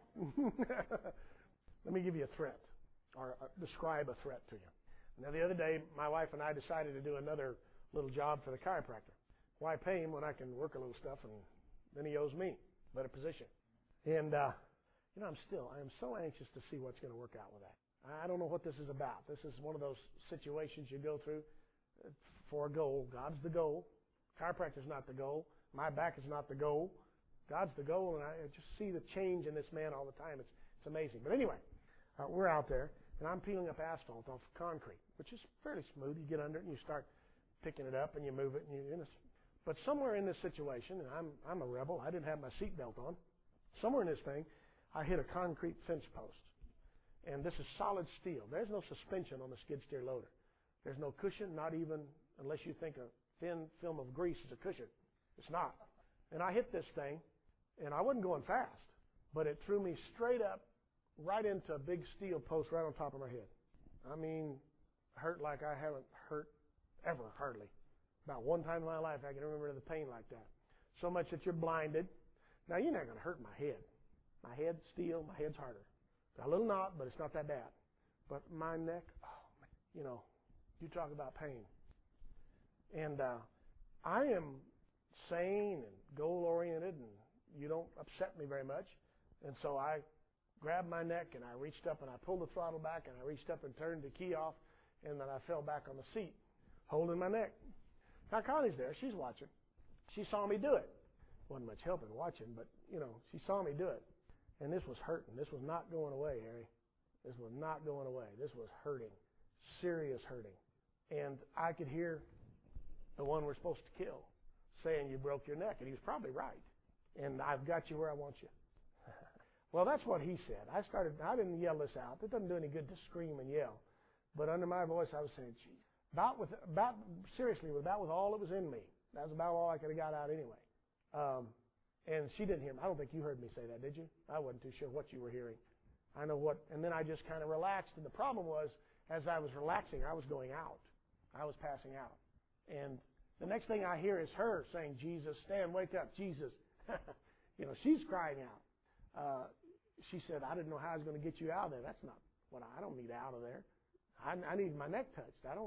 Let me give you a threat, or describe a threat to you. Now, the other day, my wife and I decided to do another little job for the chiropractor. Why pay him when I can work a little stuff, and then he owes me a better position? And, I am so anxious to see what's going to work out with that. I don't know what this is about. This is one of those situations you go through for a goal. God's the goal. Chiropractor's not the goal. My back is not the goal. God's the goal, and I just see the change in this man all the time. It's amazing. But anyway, we're out there, and I'm peeling up asphalt off concrete, which is fairly smooth. You get under it, and you start picking it up, and you move it. But somewhere in this situation, and I'm a rebel. I didn't have my seatbelt on. Somewhere in this thing, I hit a concrete fence post. And this is solid steel. There's no suspension on the skid steer loader. There's no cushion, not even unless you think a thin film of grease is a cushion. It's not. And I hit this thing, and I wasn't going fast, but it threw me straight up right into a big steel post right on top of my head. I mean, hurt like I haven't hurt ever, hardly. About one time in my life I can remember the pain like that. So much that you're blinded. Now, you're not going to hurt my head. My head's steel, my head's harder. Got a little knot, but it's not that bad. But my neck, you talk about pain. And I am sane and goal-oriented, and you don't upset me very much. And so I grabbed my neck, and I reached up, and I pulled the throttle back, and I reached up and turned the key off, and then I fell back on the seat, holding my neck. Now, Connie's there. She's watching. She saw me do it. Wasn't much helping watching, but, she saw me do it. And this was hurting. This was not going away, Harry. This was not going away. This was hurting. Serious hurting. And I could hear the one we're supposed to kill saying, you broke your neck. And he was probably right. And I've got you where I want you. Well, that's what he said. I didn't yell this out. It doesn't do any good to scream and yell. But under my voice, I was saying, geez. Seriously, with all that was in me. That was about all I could have got out anyway. And she didn't hear me. I don't think you heard me say that, did you? I wasn't too sure what you were hearing. I know what. And then I just kind of relaxed. And the problem was, as I was relaxing, I was going out. I was passing out. And the next thing I hear is her saying, Jesus, stand, wake up, Jesus. She's crying out. She said, I didn't know how I was going to get you out of there. That's not what I don't need out of there. I need my neck touched. I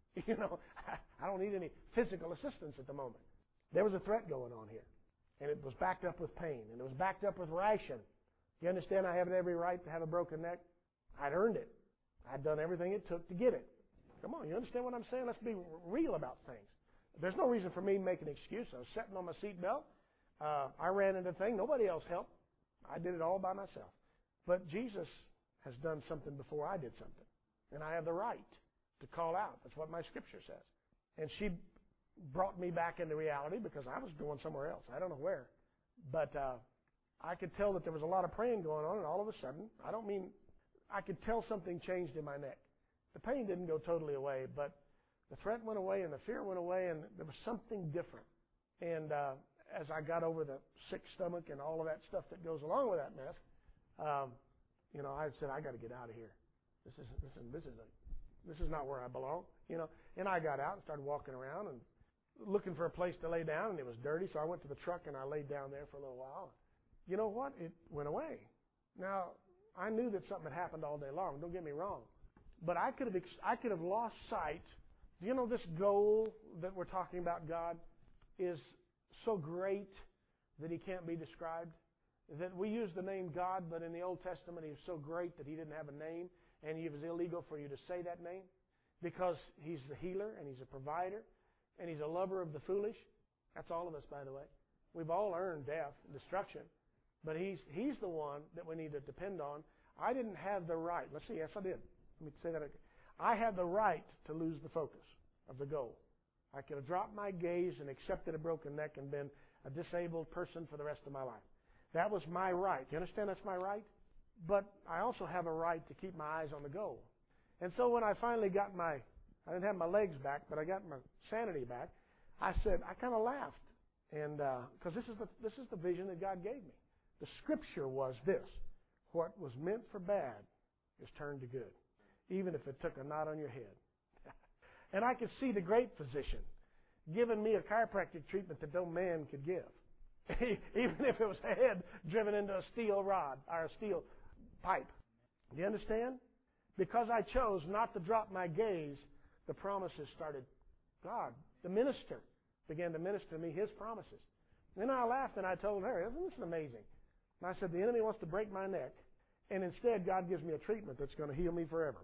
don't need any physical assistance at the moment. There was a threat going on here. And it was backed up with pain. And it was backed up with ration. You understand I have every right to have a broken neck? I'd earned it. I'd done everything it took to get it. Come on, you understand what I'm saying? Let's be real about things. There's no reason for me to make an excuse. I was sitting on my seatbelt. I ran into the thing. Nobody else helped. I did it all by myself. But Jesus has done something before I did something. And I have the right to call out. That's what my scripture says. And she brought me back into reality because I was going somewhere else. I don't know where. But I could tell that there was a lot of praying going on, and all of a sudden, I could tell something changed in my neck. The pain didn't go totally away, but the threat went away and the fear went away, and there was something different. And as I got over the sick stomach and all of that stuff that goes along with that mess, I said, I got to get out of here. This is not where I belong, And I got out and started walking around and looking for a place to lay down, and it was dirty, so I went to the truck and I laid down there for a little while. You know what? It went away. Now, I knew that something had happened all day long. Don't get me wrong. But I could have lost sight. Do you know this goal that we're talking about, God, is so great that He can't be described? That we use the name God, but in the Old Testament He was so great that He didn't have a name, and it was illegal for you to say that name because He's the healer and He's a provider and He's a lover of the foolish. That's all of us, by the way. We've all earned death and destruction, but He's the one that we need to depend on. I didn't have the right. Let's see. Yes, I did. Let me say that again. I had the right to lose the focus of the goal. I could have dropped my gaze and accepted a broken neck and been a disabled person for the rest of my life. That was my right. You understand that's my right? But I also have a right to keep my eyes on the goal. And so when I finally got I didn't have my legs back, but I got my sanity back, I kind of laughed. And because this is the vision that God gave me. The scripture was this: what was meant for bad is turned to good, even if it took a knot on your head. And I could see the great physician giving me a chiropractic treatment that no man could give, even if it was a head driven into a steel rod or a steel pipe. Do you understand? Because I chose not to drop my gaze, the promises started. God, the minister, began to minister to me His promises. Then I laughed and I told her, "Isn't this amazing?" And I said, "The enemy wants to break my neck, and instead God gives me a treatment that's going to heal me forever."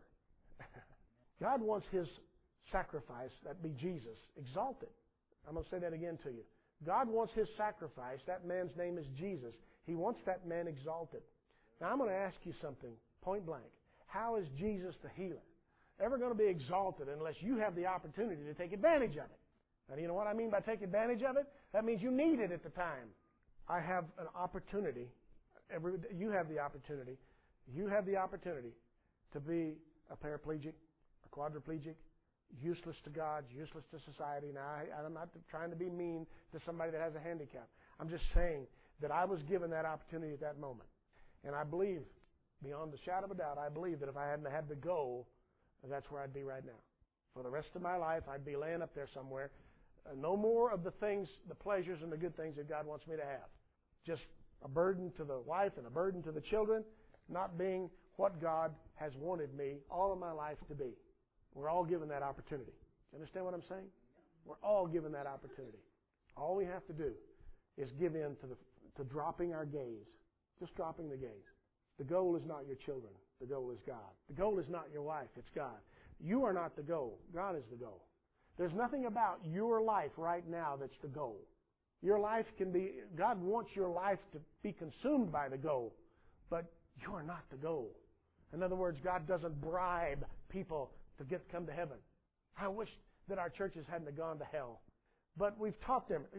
God wants His sacrifice, that be Jesus, exalted. I'm going to say that again to you. God wants His sacrifice. That man's name is Jesus. He wants that man exalted. Now I'm going to ask you something, point blank. How is Jesus the healer ever going to be exalted unless you have the opportunity to take advantage of it? Now, do you know what I mean by take advantage of it? That means you need it at the time. I have an opportunity. You have the opportunity. You have the opportunity to be a paraplegic, a quadriplegic, useless to God, useless to society. Now, I'm not trying to be mean to somebody that has a handicap. I'm just saying that I was given that opportunity at that moment. And I believe, beyond the shadow of a doubt, I believe that if I hadn't had the goal, that's where I'd be right now. For the rest of my life, I'd be laying up there somewhere. No more of the things, the pleasures and the good things that God wants me to have. Just a burden to the wife and a burden to the children, not being what God has wanted me all of my life to be. We're all given that opportunity. Do you understand what I'm saying? We're all given that opportunity. All we have to do is give in to dropping our gaze. Just dropping the gaze. The goal is not your children. The goal is God. The goal is not your wife. It's God. You are not the goal. God is the goal. There's nothing about your life right now that's the goal. Your life can be, God wants your life to be consumed by the goal, but you are not the goal. In other words, God doesn't bribe people to come to heaven. I wish that our churches hadn't gone to hell. But we've taught them.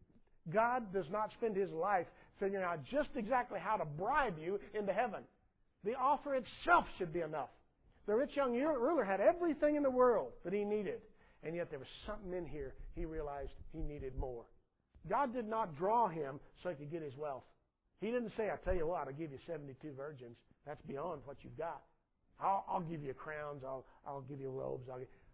God does not spend His life figuring out just exactly how to bribe you into heaven. The offer itself should be enough. The rich young ruler had everything in the world that he needed, and yet there was something in here he realized he needed more. God did not draw him so he could get his wealth. He didn't say, "I tell you what, I'll give you 72 virgins. That's beyond what you've got. I'll give you crowns. I'll give you robes.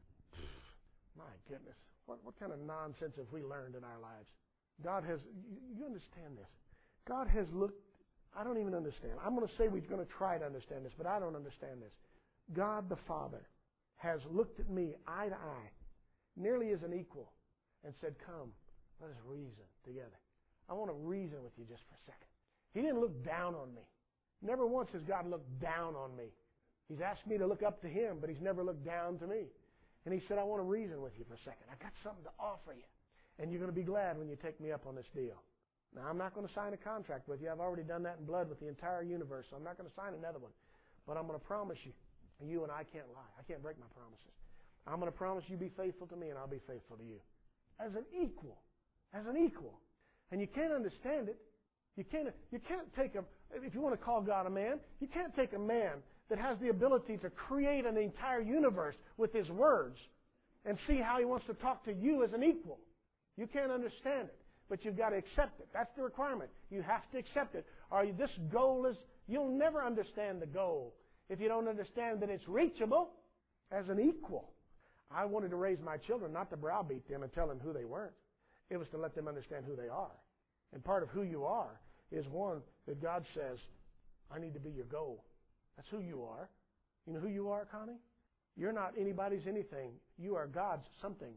My goodness, what kind of nonsense have we learned in our lives? God has, you understand this. God has looked, I don't even understand. I'm going to say we're going to try to understand this, but I don't understand this. God the Father has looked at me eye to eye, nearly as an equal, and said, "Come, let us reason together. I want to reason with you just for a second." He didn't look down on me. Never once has God looked down on me. He's asked me to look up to Him, but He's never looked down to me. And He said, "I want to reason with you for a second. I've got something to offer you. And you're going to be glad when you take me up on this deal." Now, I'm not going to sign a contract with you. I've already done that in blood with the entire universe, so I'm not going to sign another one. But I'm going to promise you, you and I can't lie. I can't break my promises. I'm going to promise you be faithful to me, and I'll be faithful to you. As an equal. As an equal. And you can't understand it. You can't take if you want to call God a man, you can't take a man that has the ability to create an entire universe with his words and see how he wants to talk to you as an equal. You can't understand it, but you've got to accept it. That's the requirement. You have to accept it. This goal is, you'll never understand the goal if you don't understand that it's reachable as an equal. I wanted to raise my children not to browbeat them and tell them who they weren't. It was to let them understand who they are. And part of who you are is one that God says, "I need to be your goal." That's who you are. You know who you are, Connie? You're not anybody's anything. You are God's something.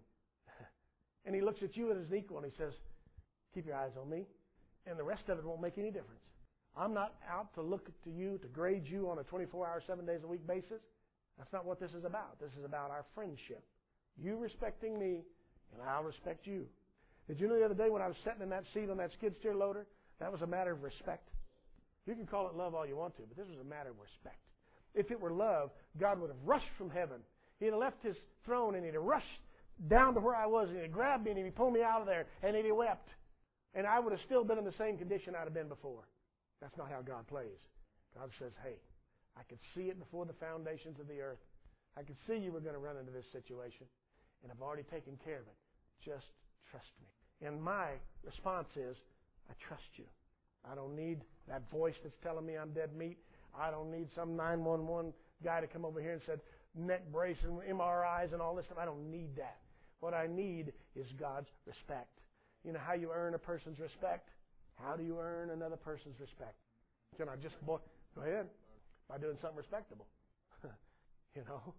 And He looks at you as an equal and He says, "Keep your eyes on me, and the rest of it won't make any difference. I'm not out to look to you, to grade you on a 24-hour, 7 days a week basis. That's not what this is about. This is about our friendship. You respecting me, and I'll respect you." Did you know the other day when I was sitting in that seat on that skid steer loader, that was a matter of respect? You can call it love all you want to, but this was a matter of respect. If it were love, God would have rushed from heaven. He'd have left His throne and He'd have rushed down to where I was, and He'd grab me and He'd pull me out of there, and He'd have wept. And I would have still been in the same condition I'd have been before. That's not how God plays. God says, hey, I could see it before the foundations of the earth. I could see you were going to run into this situation, and I've already taken care of it. Just trust me. And my response is, I trust you. I don't need that voice that's telling me I'm dead meat. I don't need some 911 guy to come over here and said neck brace and MRIs and all this stuff. I don't need that. What I need is God's respect. You know how you earn a person's respect? How do you earn another person's respect? Can I just go ahead by doing something respectable? You know,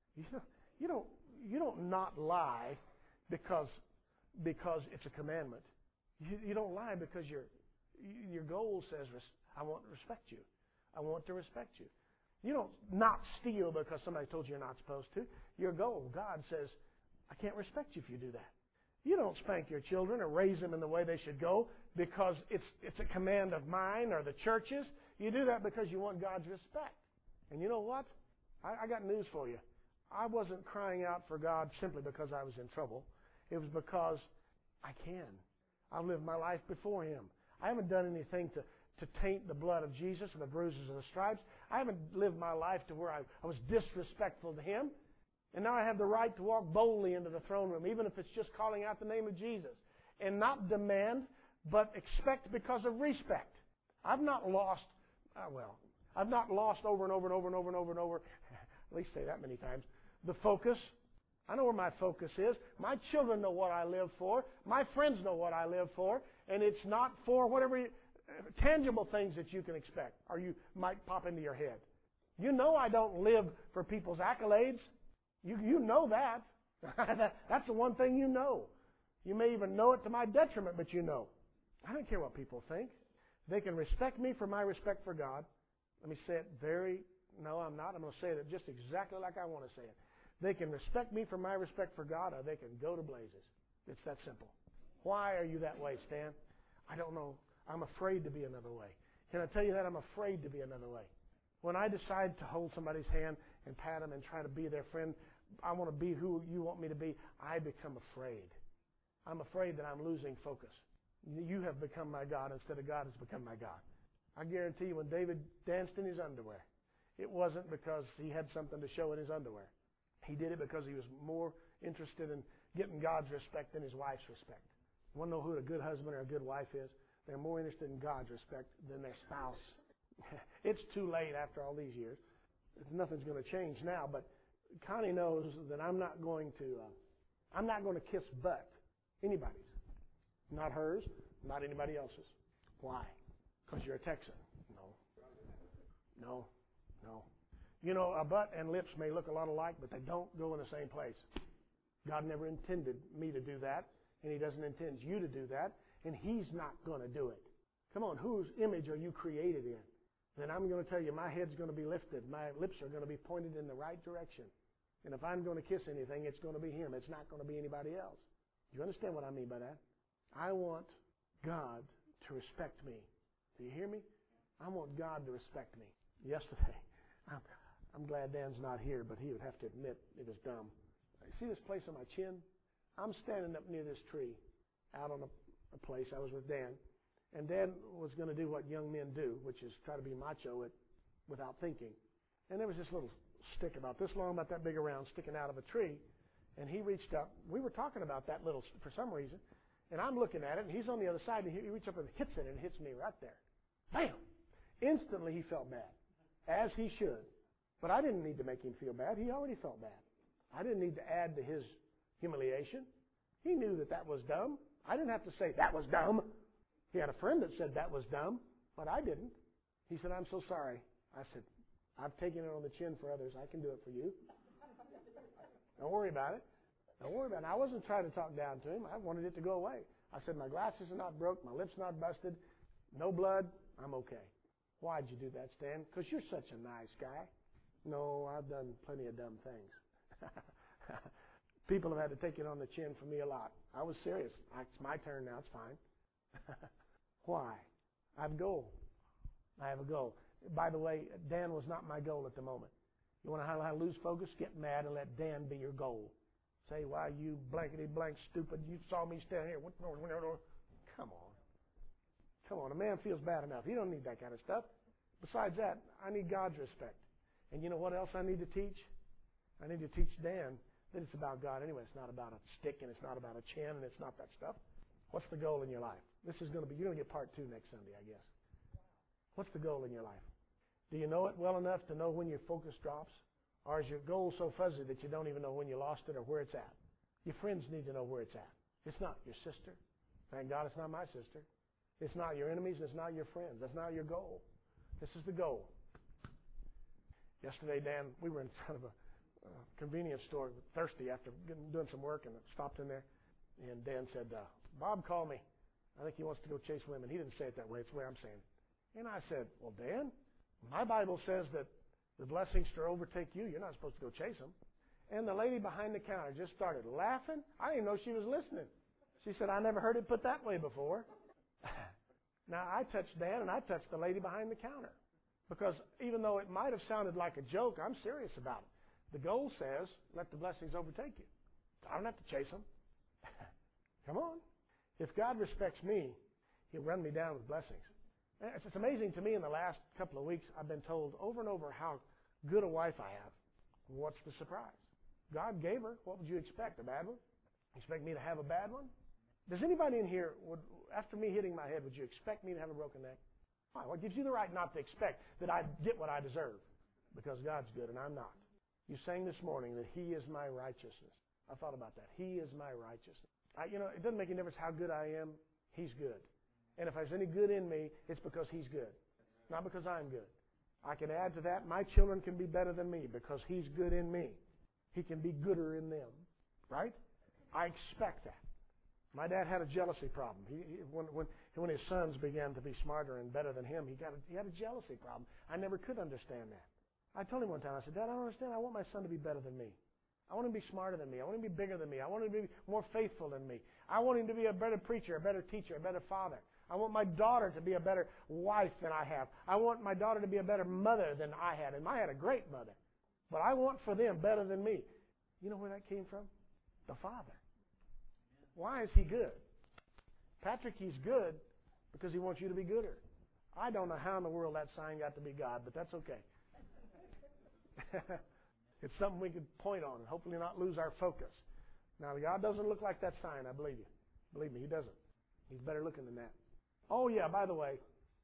you don't not lie because it's a commandment. You don't lie because your goal says I want to respect you. I want to respect you. You don't not steal because somebody told you you're not supposed to. Your goal, God says, I can't respect you if you do that. You don't spank your children or raise them in the way they should go because it's a command of mine or the church's. You do that because you want God's respect. And you know what? I got news for you. I wasn't crying out for God simply because I was in trouble. It was because I can. I've lived my life before Him. I haven't done anything to taint the blood of Jesus and the bruises and the stripes. I haven't lived my life to where I was disrespectful to Him. And now I have the right to walk boldly into the throne room, even if it's just calling out the name of Jesus. And not demand, but expect because of respect. I've not lost, I've not lost over and over and over and over and over and over, at least say that many times, the focus. I know where my focus is. My children know what I live for. My friends know what I live for. And it's not for whatever tangible things that you can expect or you might pop into your head. You know I don't live for people's accolades. You know that. That's the one thing you know. You may even know it to my detriment, but you know. I don't care what people think. They can respect me for my respect for God. Let me say it no, I'm not. I'm going to say it just exactly like I want to say it. They can respect me for my respect for God, or they can go to blazes. It's that simple. Why are you that way, Stan? I don't know. I'm afraid to be another way. Can I tell you that? I'm afraid to be another way. When I decide to hold somebody's hand and pat them and try to be their friend, I want to be who you want me to be, I become afraid. I'm afraid that I'm losing focus. You have become my God instead of God has become my God. I guarantee you when David danced in his underwear, it wasn't because he had something to show in his underwear. He did it because he was more interested in getting God's respect than his wife's respect. You want to know who a good husband or a good wife is? They're more interested in God's respect than their spouse. It's too late after all these years. Nothing's going to change now, but Connie knows that I'm not going to kiss butt. Anybody's. Not hers, not anybody else's. Why? Because you're a Texan. No. You know, a butt and lips may look a lot alike, but they don't go in the same place. God never intended me to do that, and He doesn't intend you to do that, and He's not going to do it. Come on, whose image are you created in? Then I'm going to tell you, my head's going to be lifted. My lips are going to be pointed in the right direction. And if I'm going to kiss anything, it's going to be Him. It's not going to be anybody else. Do you understand what I mean by that? I want God to respect me. Do you hear me? I want God to respect me. Yesterday, I'm glad Dan's not here, but he would have to admit it was dumb. You see this place on my chin? I'm standing up near this tree out on a place. I was with Dan. And Dan was going to do what young men do, which is try to be macho without thinking. And there was this little stick about this long, about that big around, sticking out of a tree. And he reached up. We were talking about that little, for some reason. And I'm looking at it, and he's on the other side, and he reaches up and hits it, and it hits me right there. Bam! Instantly he felt bad, as he should. But I didn't need to make him feel bad. He already felt bad. I didn't need to add to his humiliation. He knew that was dumb. I didn't have to say, that was dumb. He had a friend that said that was dumb, but I didn't. He said, I'm so sorry. I said, I've taken it on the chin for others. I can do it for you. Don't worry about it. Don't worry about it. I wasn't trying to talk down to him. I wanted it to go away. I said, my glasses are not broke. My lips not busted. No blood. I'm okay. Why'd you do that, Stan? Because you're such a nice guy. No, I've done plenty of dumb things. People have had to take it on the chin for me a lot. I was serious. It's my turn now. It's fine. Why? I have a goal. I have a goal. By the way, Dan was not my goal at the moment. You want to know how to lose focus? Get mad and let Dan be your goal. Say, why, you blankety blank stupid, you saw me stand here. Come on. Come on, a man feels bad enough. He don't need that kind of stuff. Besides that, I need God's respect. And you know what else I need to teach? I need to teach Dan that it's about God anyway. It's not about a stick, and it's not about a chin, and it's not that stuff. What's the goal in your life? This is going to be, you're going to get part 2 next Sunday, I guess. What's the goal in your life? Do you know it well enough to know when your focus drops? Or is your goal so fuzzy that you don't even know when you lost it or where it's at? Your friends need to know where it's at. It's not your sister. Thank God it's not my sister. It's not your enemies. It's not your friends. That's not your goal. This is the goal. Yesterday, Dan, we were in front of a convenience store, thirsty after doing some work, and stopped in there. And Dan said, Bob called me. I think he wants to go chase women. He didn't say it that way. It's the way I'm saying it. And I said, well, Dan, my Bible says that the blessings to overtake you. You're not supposed to go chase them. And the lady behind the counter just started laughing. I didn't even know she was listening. She said, I never heard it put that way before. Now, I touched Dan and I touched the lady behind the counter. Because even though it might have sounded like a joke, I'm serious about it. The goal says, let the blessings overtake you. I don't have to chase them. Come on. If God respects me, He'll run me down with blessings. It's amazing to me in the last couple of weeks, I've been told over and over how good a wife I have. What's the surprise? God gave her. What would you expect? A bad one? Expect me to have a bad one? Does anybody in here, after me hitting my head, would you expect me to have a broken neck? Why? What gives you the right not to expect that I get what I deserve? Because God's good and I'm not. You sang this morning that He is my righteousness. I thought about that. He is my righteousness. It doesn't make any difference how good I am. He's good. And if there's any good in me, it's because He's good, not because I'm good. I can add to that, my children can be better than me because He's good in me. He can be gooder in them, right? I expect that. My dad had a jealousy problem. When his sons began to be smarter and better than him, he had a jealousy problem. I never could understand that. I told him one time, I said, Dad, I don't understand. I want my son to be better than me. I want him to be smarter than me. I want him to be bigger than me. I want him to be more faithful than me. I want him to be a better preacher, a better teacher, a better father. I want my daughter to be a better wife than I have. I want my daughter to be a better mother than I had. And I had a great mother. But I want for them better than me. You know where that came from? The Father. Why is He good? Patrick, He's good because He wants you to be gooder. I don't know how in the world that sign got to be God, but that's okay. It's something we could point on and hopefully not lose our focus. Now, God doesn't look like that sign, I believe you. Believe me, He doesn't. He's better looking than that. Oh, yeah, by the way,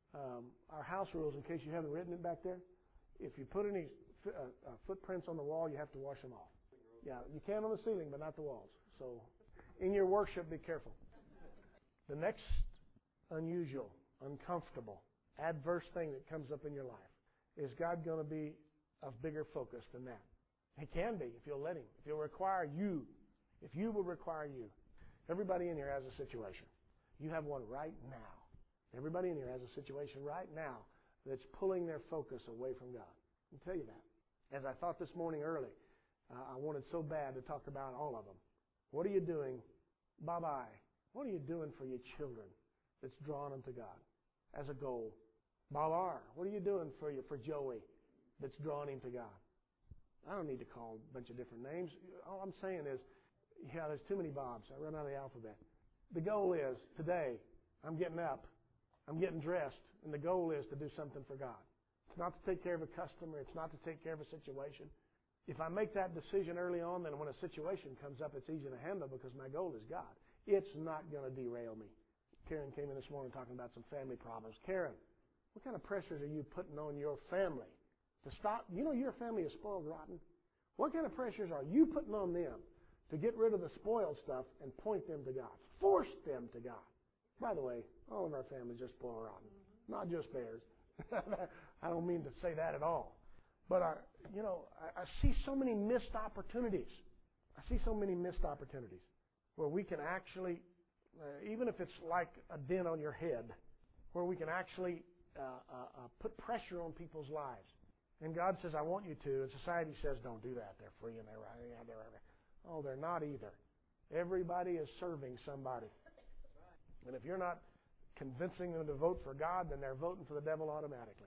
our house rules, in case you haven't written it back there, if you put any footprints on the wall, you have to wash them off. Yeah, you can on the ceiling, but not the walls. So in your worship, be careful. The next unusual, uncomfortable, adverse thing that comes up in your life, is God going to be of bigger focus than that? He can be if you'll let Him. If He'll require you. If you will require you. Everybody in here has a situation. You have one right now. Everybody in here has a situation right now that's pulling their focus away from God. I'll tell you that. As I thought this morning early, I wanted so bad to talk about all of them. What are you doing? Bye-bye. What are you doing for your children that's drawn them to God as a goal? Balar. What are you doing for Joey that's drawn him to God? I don't need to call a bunch of different names. All I'm saying is, yeah, there's too many Bobs. I run out of the alphabet. The goal is, today, I'm getting up, I'm getting dressed, and the goal is to do something for God. It's not to take care of a customer. It's not to take care of a situation. If I make that decision early on, then when a situation comes up, it's easy to handle because my goal is God. It's not going to derail me. Karen came in this morning talking about some family problems. Karen, what kind of pressures are you putting on your family to stop? You know your family is spoiled rotten. What kind of pressures are you putting on them to get rid of the spoiled stuff and point them to God? Force them to God. By the way, all of our families are spoiled rotten, not just theirs. I don't mean to say that at all. But I see so many missed opportunities. I see so many missed opportunities where we can actually, even if it's like a dent on your head, where we can actually put pressure on people's lives. And God says, I want you to. And society says, don't do that. They're free and they're right. Oh, they're not either. Everybody is serving somebody. And if you're not convincing them to vote for God, then they're voting for the devil automatically.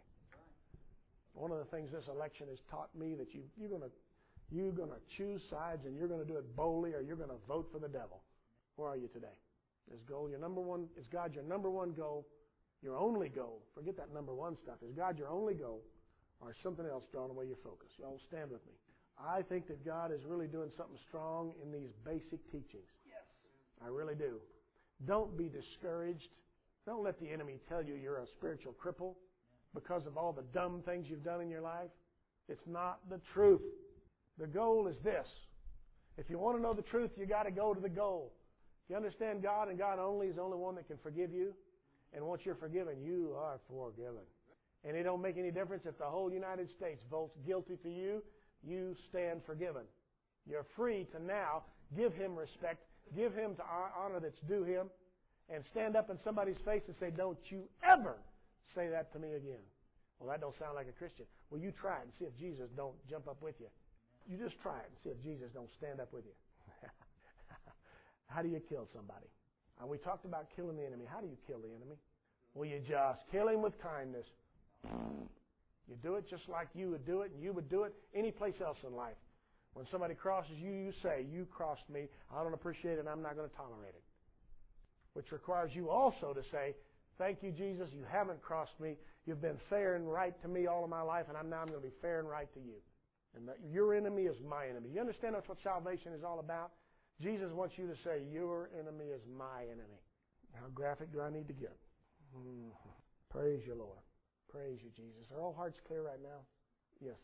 One of the things this election has taught me that you're going to choose sides and you're going to do it boldly, or you're going to vote for the devil. Where are you today? Is God your number one goal, your only goal, forget that number one stuff, is God your only goal or something else drawing away your focus? Y'all stand with me. I think that God is really doing something strong in these basic teachings. Yes. I really do. Don't be discouraged. Don't let the enemy tell you you're a spiritual cripple because of all the dumb things you've done in your life. It's not the truth. The goal is this. If you want to know the truth, you got to go to the goal. You understand God and God only is the only one that can forgive you. And once you're forgiven, you are forgiven. And it don't make any difference if the whole United States votes guilty to you, you stand forgiven. You're free to now give Him respect, give Him the honor that's due Him, and stand up in somebody's face and say, don't you ever say that to me again. Well, that don't sound like a Christian. Well, you try it and see if Jesus don't jump up with you. You just try it and see if Jesus don't stand up with you. How do you kill somebody? We talked about killing the enemy. How do you kill the enemy? Well, you just kill him with kindness. You do it just like you would do it, and you would do it any place else in life. When somebody crosses you, you say, you crossed me. I don't appreciate it, and I'm not going to tolerate it. Which requires you also to say, thank you, Jesus, you haven't crossed me. You've been fair and right to me all of my life, and I'm going to be fair and right to you. And that your enemy is my enemy. You understand that's what salvation is all about? Jesus wants you to say, your enemy is my enemy. How graphic do I need to get? Praise you, Lord. Praise you, Jesus. Are all hearts clear right now? Yes.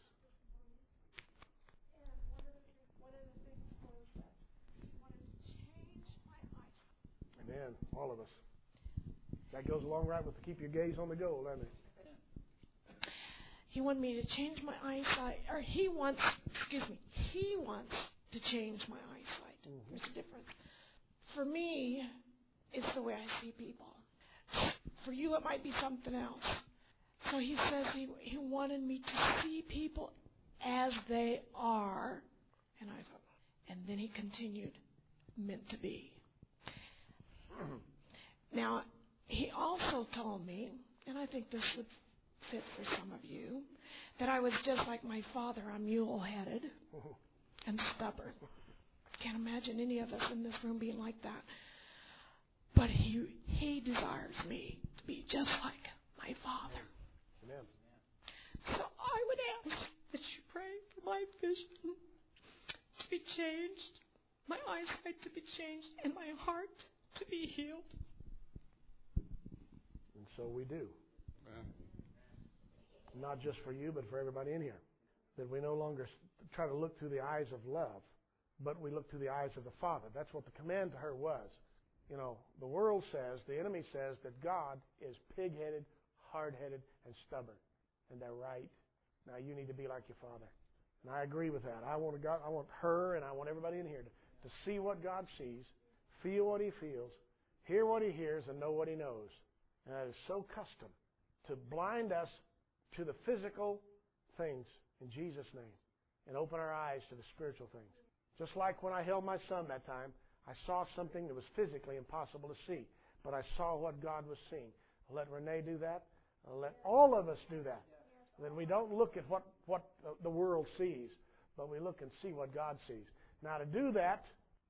One of the things was that he wanted to change my eyesight. Amen. All of us. That goes along right with the keep your gaze on the goal, doesn't it? He wanted me to change my eyesight, or he wants to change my eyesight. There's a difference. For me, it's the way I see people. For you, it might be something else. So he says he wanted me to see people as they are. And I thought, and then he continued, meant to be. Now, he also told me, and I think this would fit for some of you, that I was just like my father. I'm mule-headed and stubborn. Can't imagine any of us in this room being like that. But he desires me to be just like my father. Amen. So I would ask that you pray for my vision to be changed, my eyesight to be changed, and my heart to be healed. And so we do. Not just for you, but for everybody in here. That we no longer try to look through the eyes of love, but we look through the eyes of the Father. That's what the command to her was. You know, the world says, the enemy says that God is pig-headed, hard-headed, and stubborn. And they're right. Now you need to be like your Father. And I agree with that. I want her and I want everybody in here to see what God sees, feel what He feels, hear what He hears, and know what He knows. And that is so custom to blind us to the physical things in Jesus' name and open our eyes to the spiritual things. Just like when I held my son that time, I saw something that was physically impossible to see, but I saw what God was seeing. I'll let Renee do that. I'll let all of us do that. Then we don't look at what the world sees, but we look and see what God sees. Now to do that,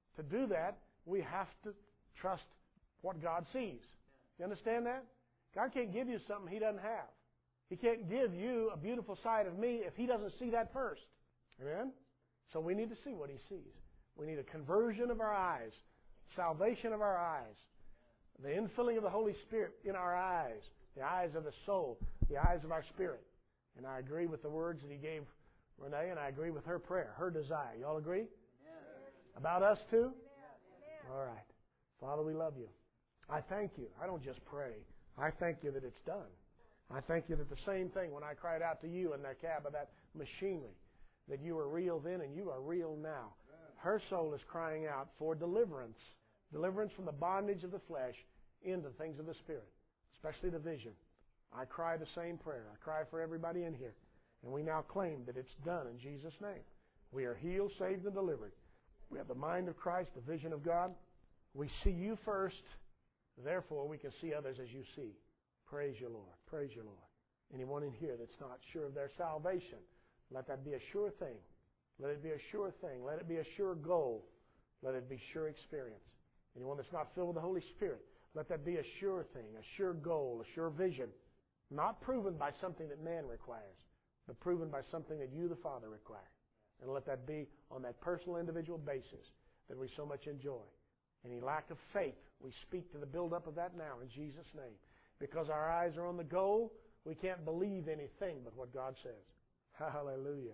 we have to trust what God sees. You understand that? God can't give you something He doesn't have. He can't give you a beautiful side of me if He doesn't see that first. Amen? So we need to see what He sees. We need a conversion of our eyes, salvation of our eyes, the infilling of the Holy Spirit in our eyes, the eyes of the soul, the eyes of our spirit. And I agree with the words that He gave Renee, and I agree with her prayer, her desire. You all agree? Amen. About us too? Amen. All right. Father, we love You. I thank You. I don't just pray. I thank You that it's done. I thank You that the same thing when I cried out to You in that cab of that machinery, that You were real then and You are real now. Her soul is crying out for deliverance. Deliverance from the bondage of the flesh into things of the Spirit, especially the vision. I cry the same prayer. I cry for everybody in here. And we now claim that it's done in Jesus' name. We are healed, saved, and delivered. We have the mind of Christ, the vision of God. We see You first. Therefore, we can see others as You see. Praise You, Lord. Praise You, Lord. Anyone in here that's not sure of their salvation, let that be a sure thing. Let it be a sure thing. Let it be a sure goal. Let it be sure experience. Anyone that's not filled with the Holy Spirit, Let that be a sure thing, a sure goal, a sure vision. Not proven by something that man requires, but proven by something that you, the Father, require. And let that be on that personal, individual basis that we so much enjoy. Any lack of faith, we speak to the build-up of that now in Jesus' name. Because our eyes are on the goal, we can't believe anything but what God says. Hallelujah.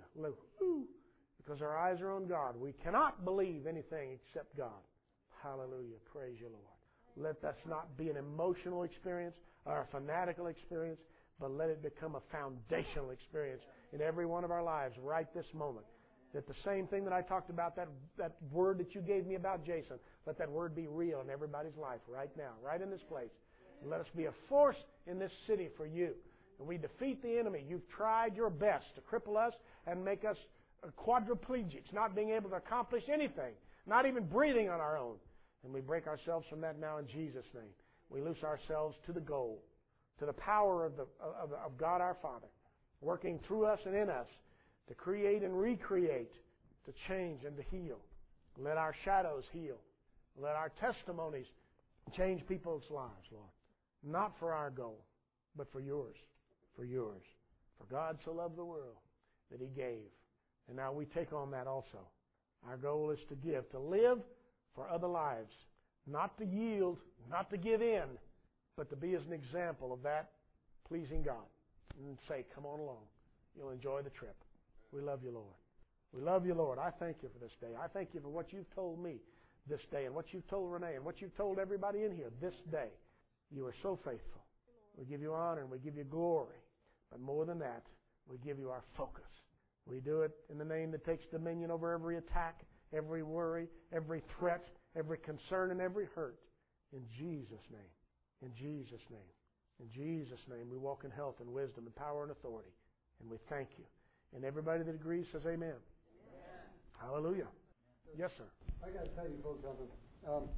Because our eyes are on God, we cannot believe anything except God. Hallelujah. Praise you, Lord. Let that not be an emotional experience or a fanatical experience, but let it become a foundational experience in every one of our lives right this moment. That the same thing that I talked about, that word that you gave me about Jason, let that word be real in everybody's life right now, right in this place. And let us be a force in this city for you. And we defeat the enemy. You've tried your best to cripple us and make us quadriplegics, not being able to accomplish anything, not even breathing on our own. And we break ourselves from that now in Jesus' name. We loose ourselves to the goal, to the power of God our Father, working through us and in us to create and recreate, to change and to heal. Let our shadows heal. Let our testimonies change people's lives, Lord. Not for our goal, but for yours. For yours. For God so loved the world that He gave. And now we take on that also. Our goal is to give, to live for other lives. Not to yield, not to give in, but to be as an example of that pleasing God. And say, come on along. You'll enjoy the trip. We love you, Lord. We love you, Lord. I thank you for this day. I thank you for what you've told me this day and what you've told Renee and what you've told everybody in here this day. You are so faithful. We give you honor and we give you glory. But more than that, we give you our focus. We do it in the name that takes dominion over every attack, every worry, every threat, every concern, and every hurt. In Jesus' name. In Jesus' name. In Jesus' name, we walk in health and wisdom and power and authority. And we thank you. And everybody that agrees says amen. Hallelujah. Yes, sir. I got to tell you folks something.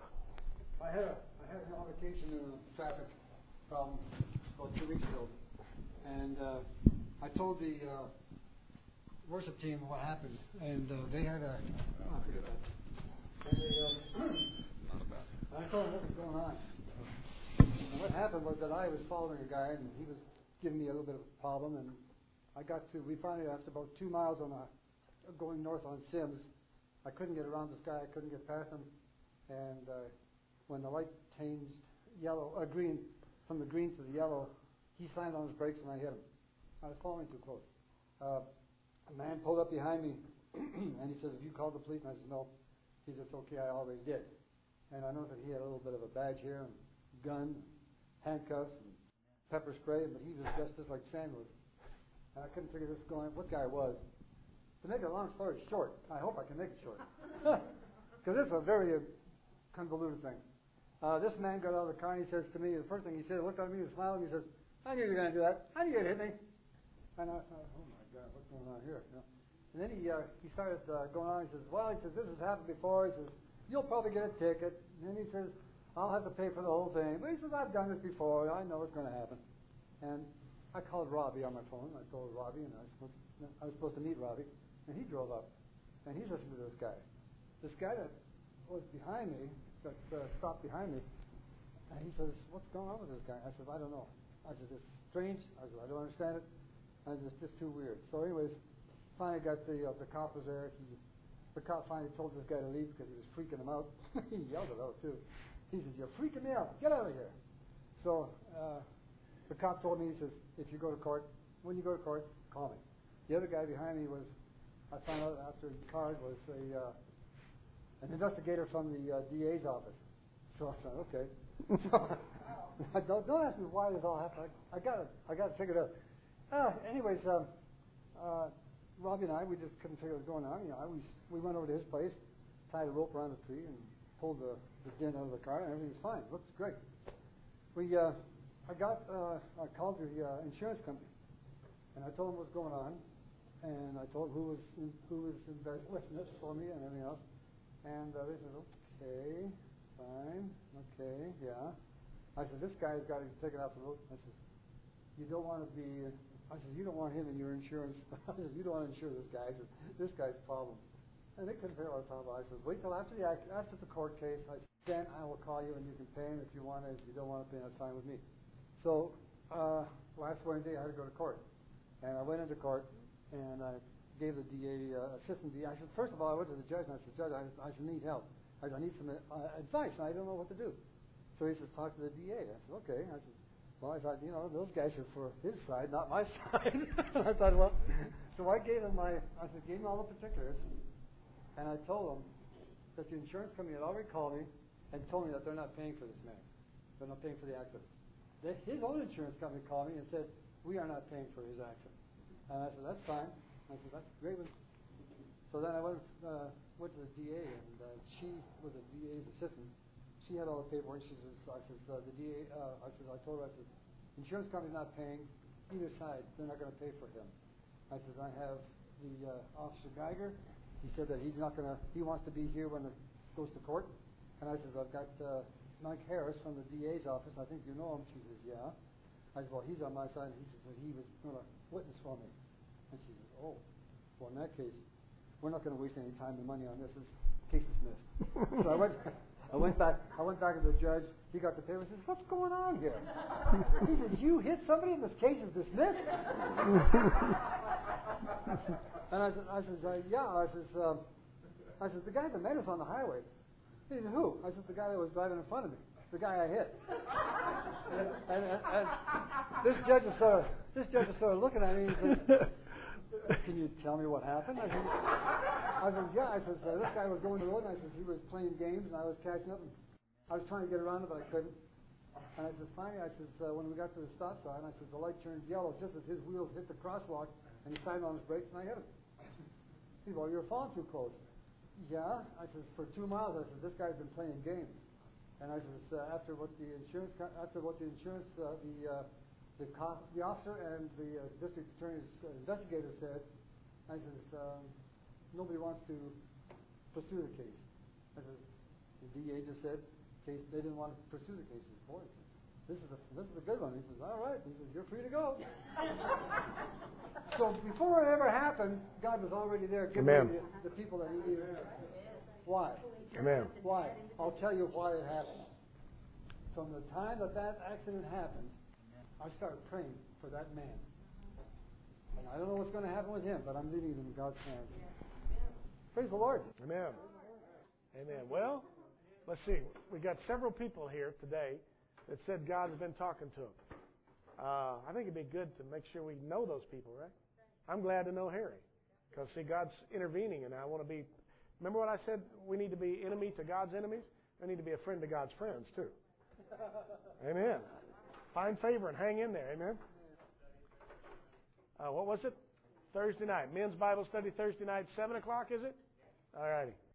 I had an altercation in a traffic problem about 2 weeks ago. And I told the worship team what happened. And they had a... I told them what was going on. And what happened was that I was following a guy, and he was giving me a little bit of a problem. And we finally, after about 2 miles going north on Sims, I couldn't get around this guy. I couldn't get past him. And when the light changed green, from the green to the yellow, he slammed on his brakes and I hit him. I was following too close. A man pulled up behind me and he said, "Have you called the police?" And I said, "No." He said, "It's okay, I already did." And I noticed that he had a little bit of a badge here, and gun, handcuffs, and pepper spray, but he was dressed just like Sam was. And I couldn't figure what guy was. To make a long story short, I hope I can make it short, because it's a very convoluted thing. This man got out of the car and he says to me, the first thing he said, looked at me and smiled, and he says, "I knew you were going to do that. I knew you'd hit me." And I thought, oh my God, what's going on here? You know? And then he started going on. He says, "This has happened before." He says, "You'll probably get a ticket." And then he says, "I'll have to pay for the whole thing." But he says, "I've done this before. I know it's going to happen." And I called Robbie on my phone. I told Robbie, and I was supposed to meet Robbie. And he drove up, and he's listening to this guy. This guy that was behind me, that stopped behind me, and he says, "What's going on with this guy?" I said, "I don't know." I said, "It's strange." I said, "I don't understand it." I said, "It's just too weird." So anyways, finally got the cop was there. The cop finally told this guy to leave because he was freaking him out. He yelled it out, too. He says, "You're freaking me out. Get out of here." So the cop told me, he says, when you go to court, call me. The other guy behind me I found out after he called, was an investigator from the DA's office. So I thought, okay. So, don't ask me why this all happened. I got it figured out. Anyways, Robbie and I, we just couldn't figure what was going on. You know, we went over to his place, tied a rope around the tree, and pulled the din out of the car, and everything's fine. Looks great. I called the insurance company, and I told them what's going on. And I told who was in witness for me and everything else. And they said, "Okay, fine, okay, yeah." I said, "This guy's got to be taken off the road." I said, "You don't want him in your insurance." I said, "You don't want to insure this guy." I said, "This guy's a problem." And they couldn't figure out what I was talking about. I said, wait till after the court case. I said, then I will call you and you can pay him if you want to. If you don't want to pay, that's fine with me. So last Wednesday I had to go to court. And I went into court and I gave the DA, assistant DA, I said, first of all, I went to the judge and I said, Judge, I need help. I need some advice and I don't know what to do. So he says, talk to the DA. I said, okay. I said, well, I thought, those guys are for his side, not my side. I thought, well, so I gave him gave him all the particulars, and I told him that the insurance company had already called me and told me that they're not paying for this man. They're not paying for the accident. That his own insurance company called me and said, we are not paying for his accident. And I said, that's fine. I said, that's great. So then I went to the DA, and she was the DA's assistant. She had all the paperwork. She says, the DA, I told her, insurance company's not paying either side. They're not going to pay for him. I says, I have the Officer Geiger. He said that he's not going to, he wants to be here when it goes to court. And I says, I've got Mike Harris from the DA's office. I think you know him. She says, yeah. I said, well, he's on my side. And he says that he was going to witness for me. And she says, oh, well, in that case, we're not going to waste any time and money on this. This case dismissed. So I went back to the judge. He got the paper and says, what's going on here? He said, you hit somebody and this case is dismissed? And I said, yeah. I said, the guy that met us on the highway. He said, who? I said, the guy that was driving in front of me. The guy I hit. and this judge is sort of looking at me and he says, can you tell me what happened? I said, yeah. I said, this guy was going to the road, and I said, he was playing games, and I was catching up, and I was trying to get around it, but I couldn't. And I said, finally, when we got to the stop sign, I said, the light turned yellow just as his wheels hit the crosswalk, and he slammed on his brakes, and I hit him. He said, well, you're falling too close. Yeah. I said, for 2 miles, I said, this guy's been playing games. And I said, after what the officer and the district attorney's investigator said, I said, nobody wants to pursue the case. I said, the DA just said, they didn't want to pursue the case. He said, boy, this is a good one. He says, all right. He says, you're free to go. So before it ever happened, God was already there giving me the people that He needed. Why? Amen. Why? I'll tell you why it happened. From the time that accident happened, I started praying for that man. And I don't know what's going to happen with him, but I'm leaving him in God's hands. Praise the Lord. Amen. Amen. Well, let's see. We got several people here today that said God's been talking to them. I think it'd be good to make sure we know those people, right? I'm glad to know Harry. Because, see, God's intervening, and I want to be... Remember what I said? We need to be enemy to God's enemies? We need to be a friend to God's friends, too. Amen. Find favor and hang in there. Amen. What was it? Thursday night. Men's Bible study Thursday night, 7 o'clock, is it? All righty.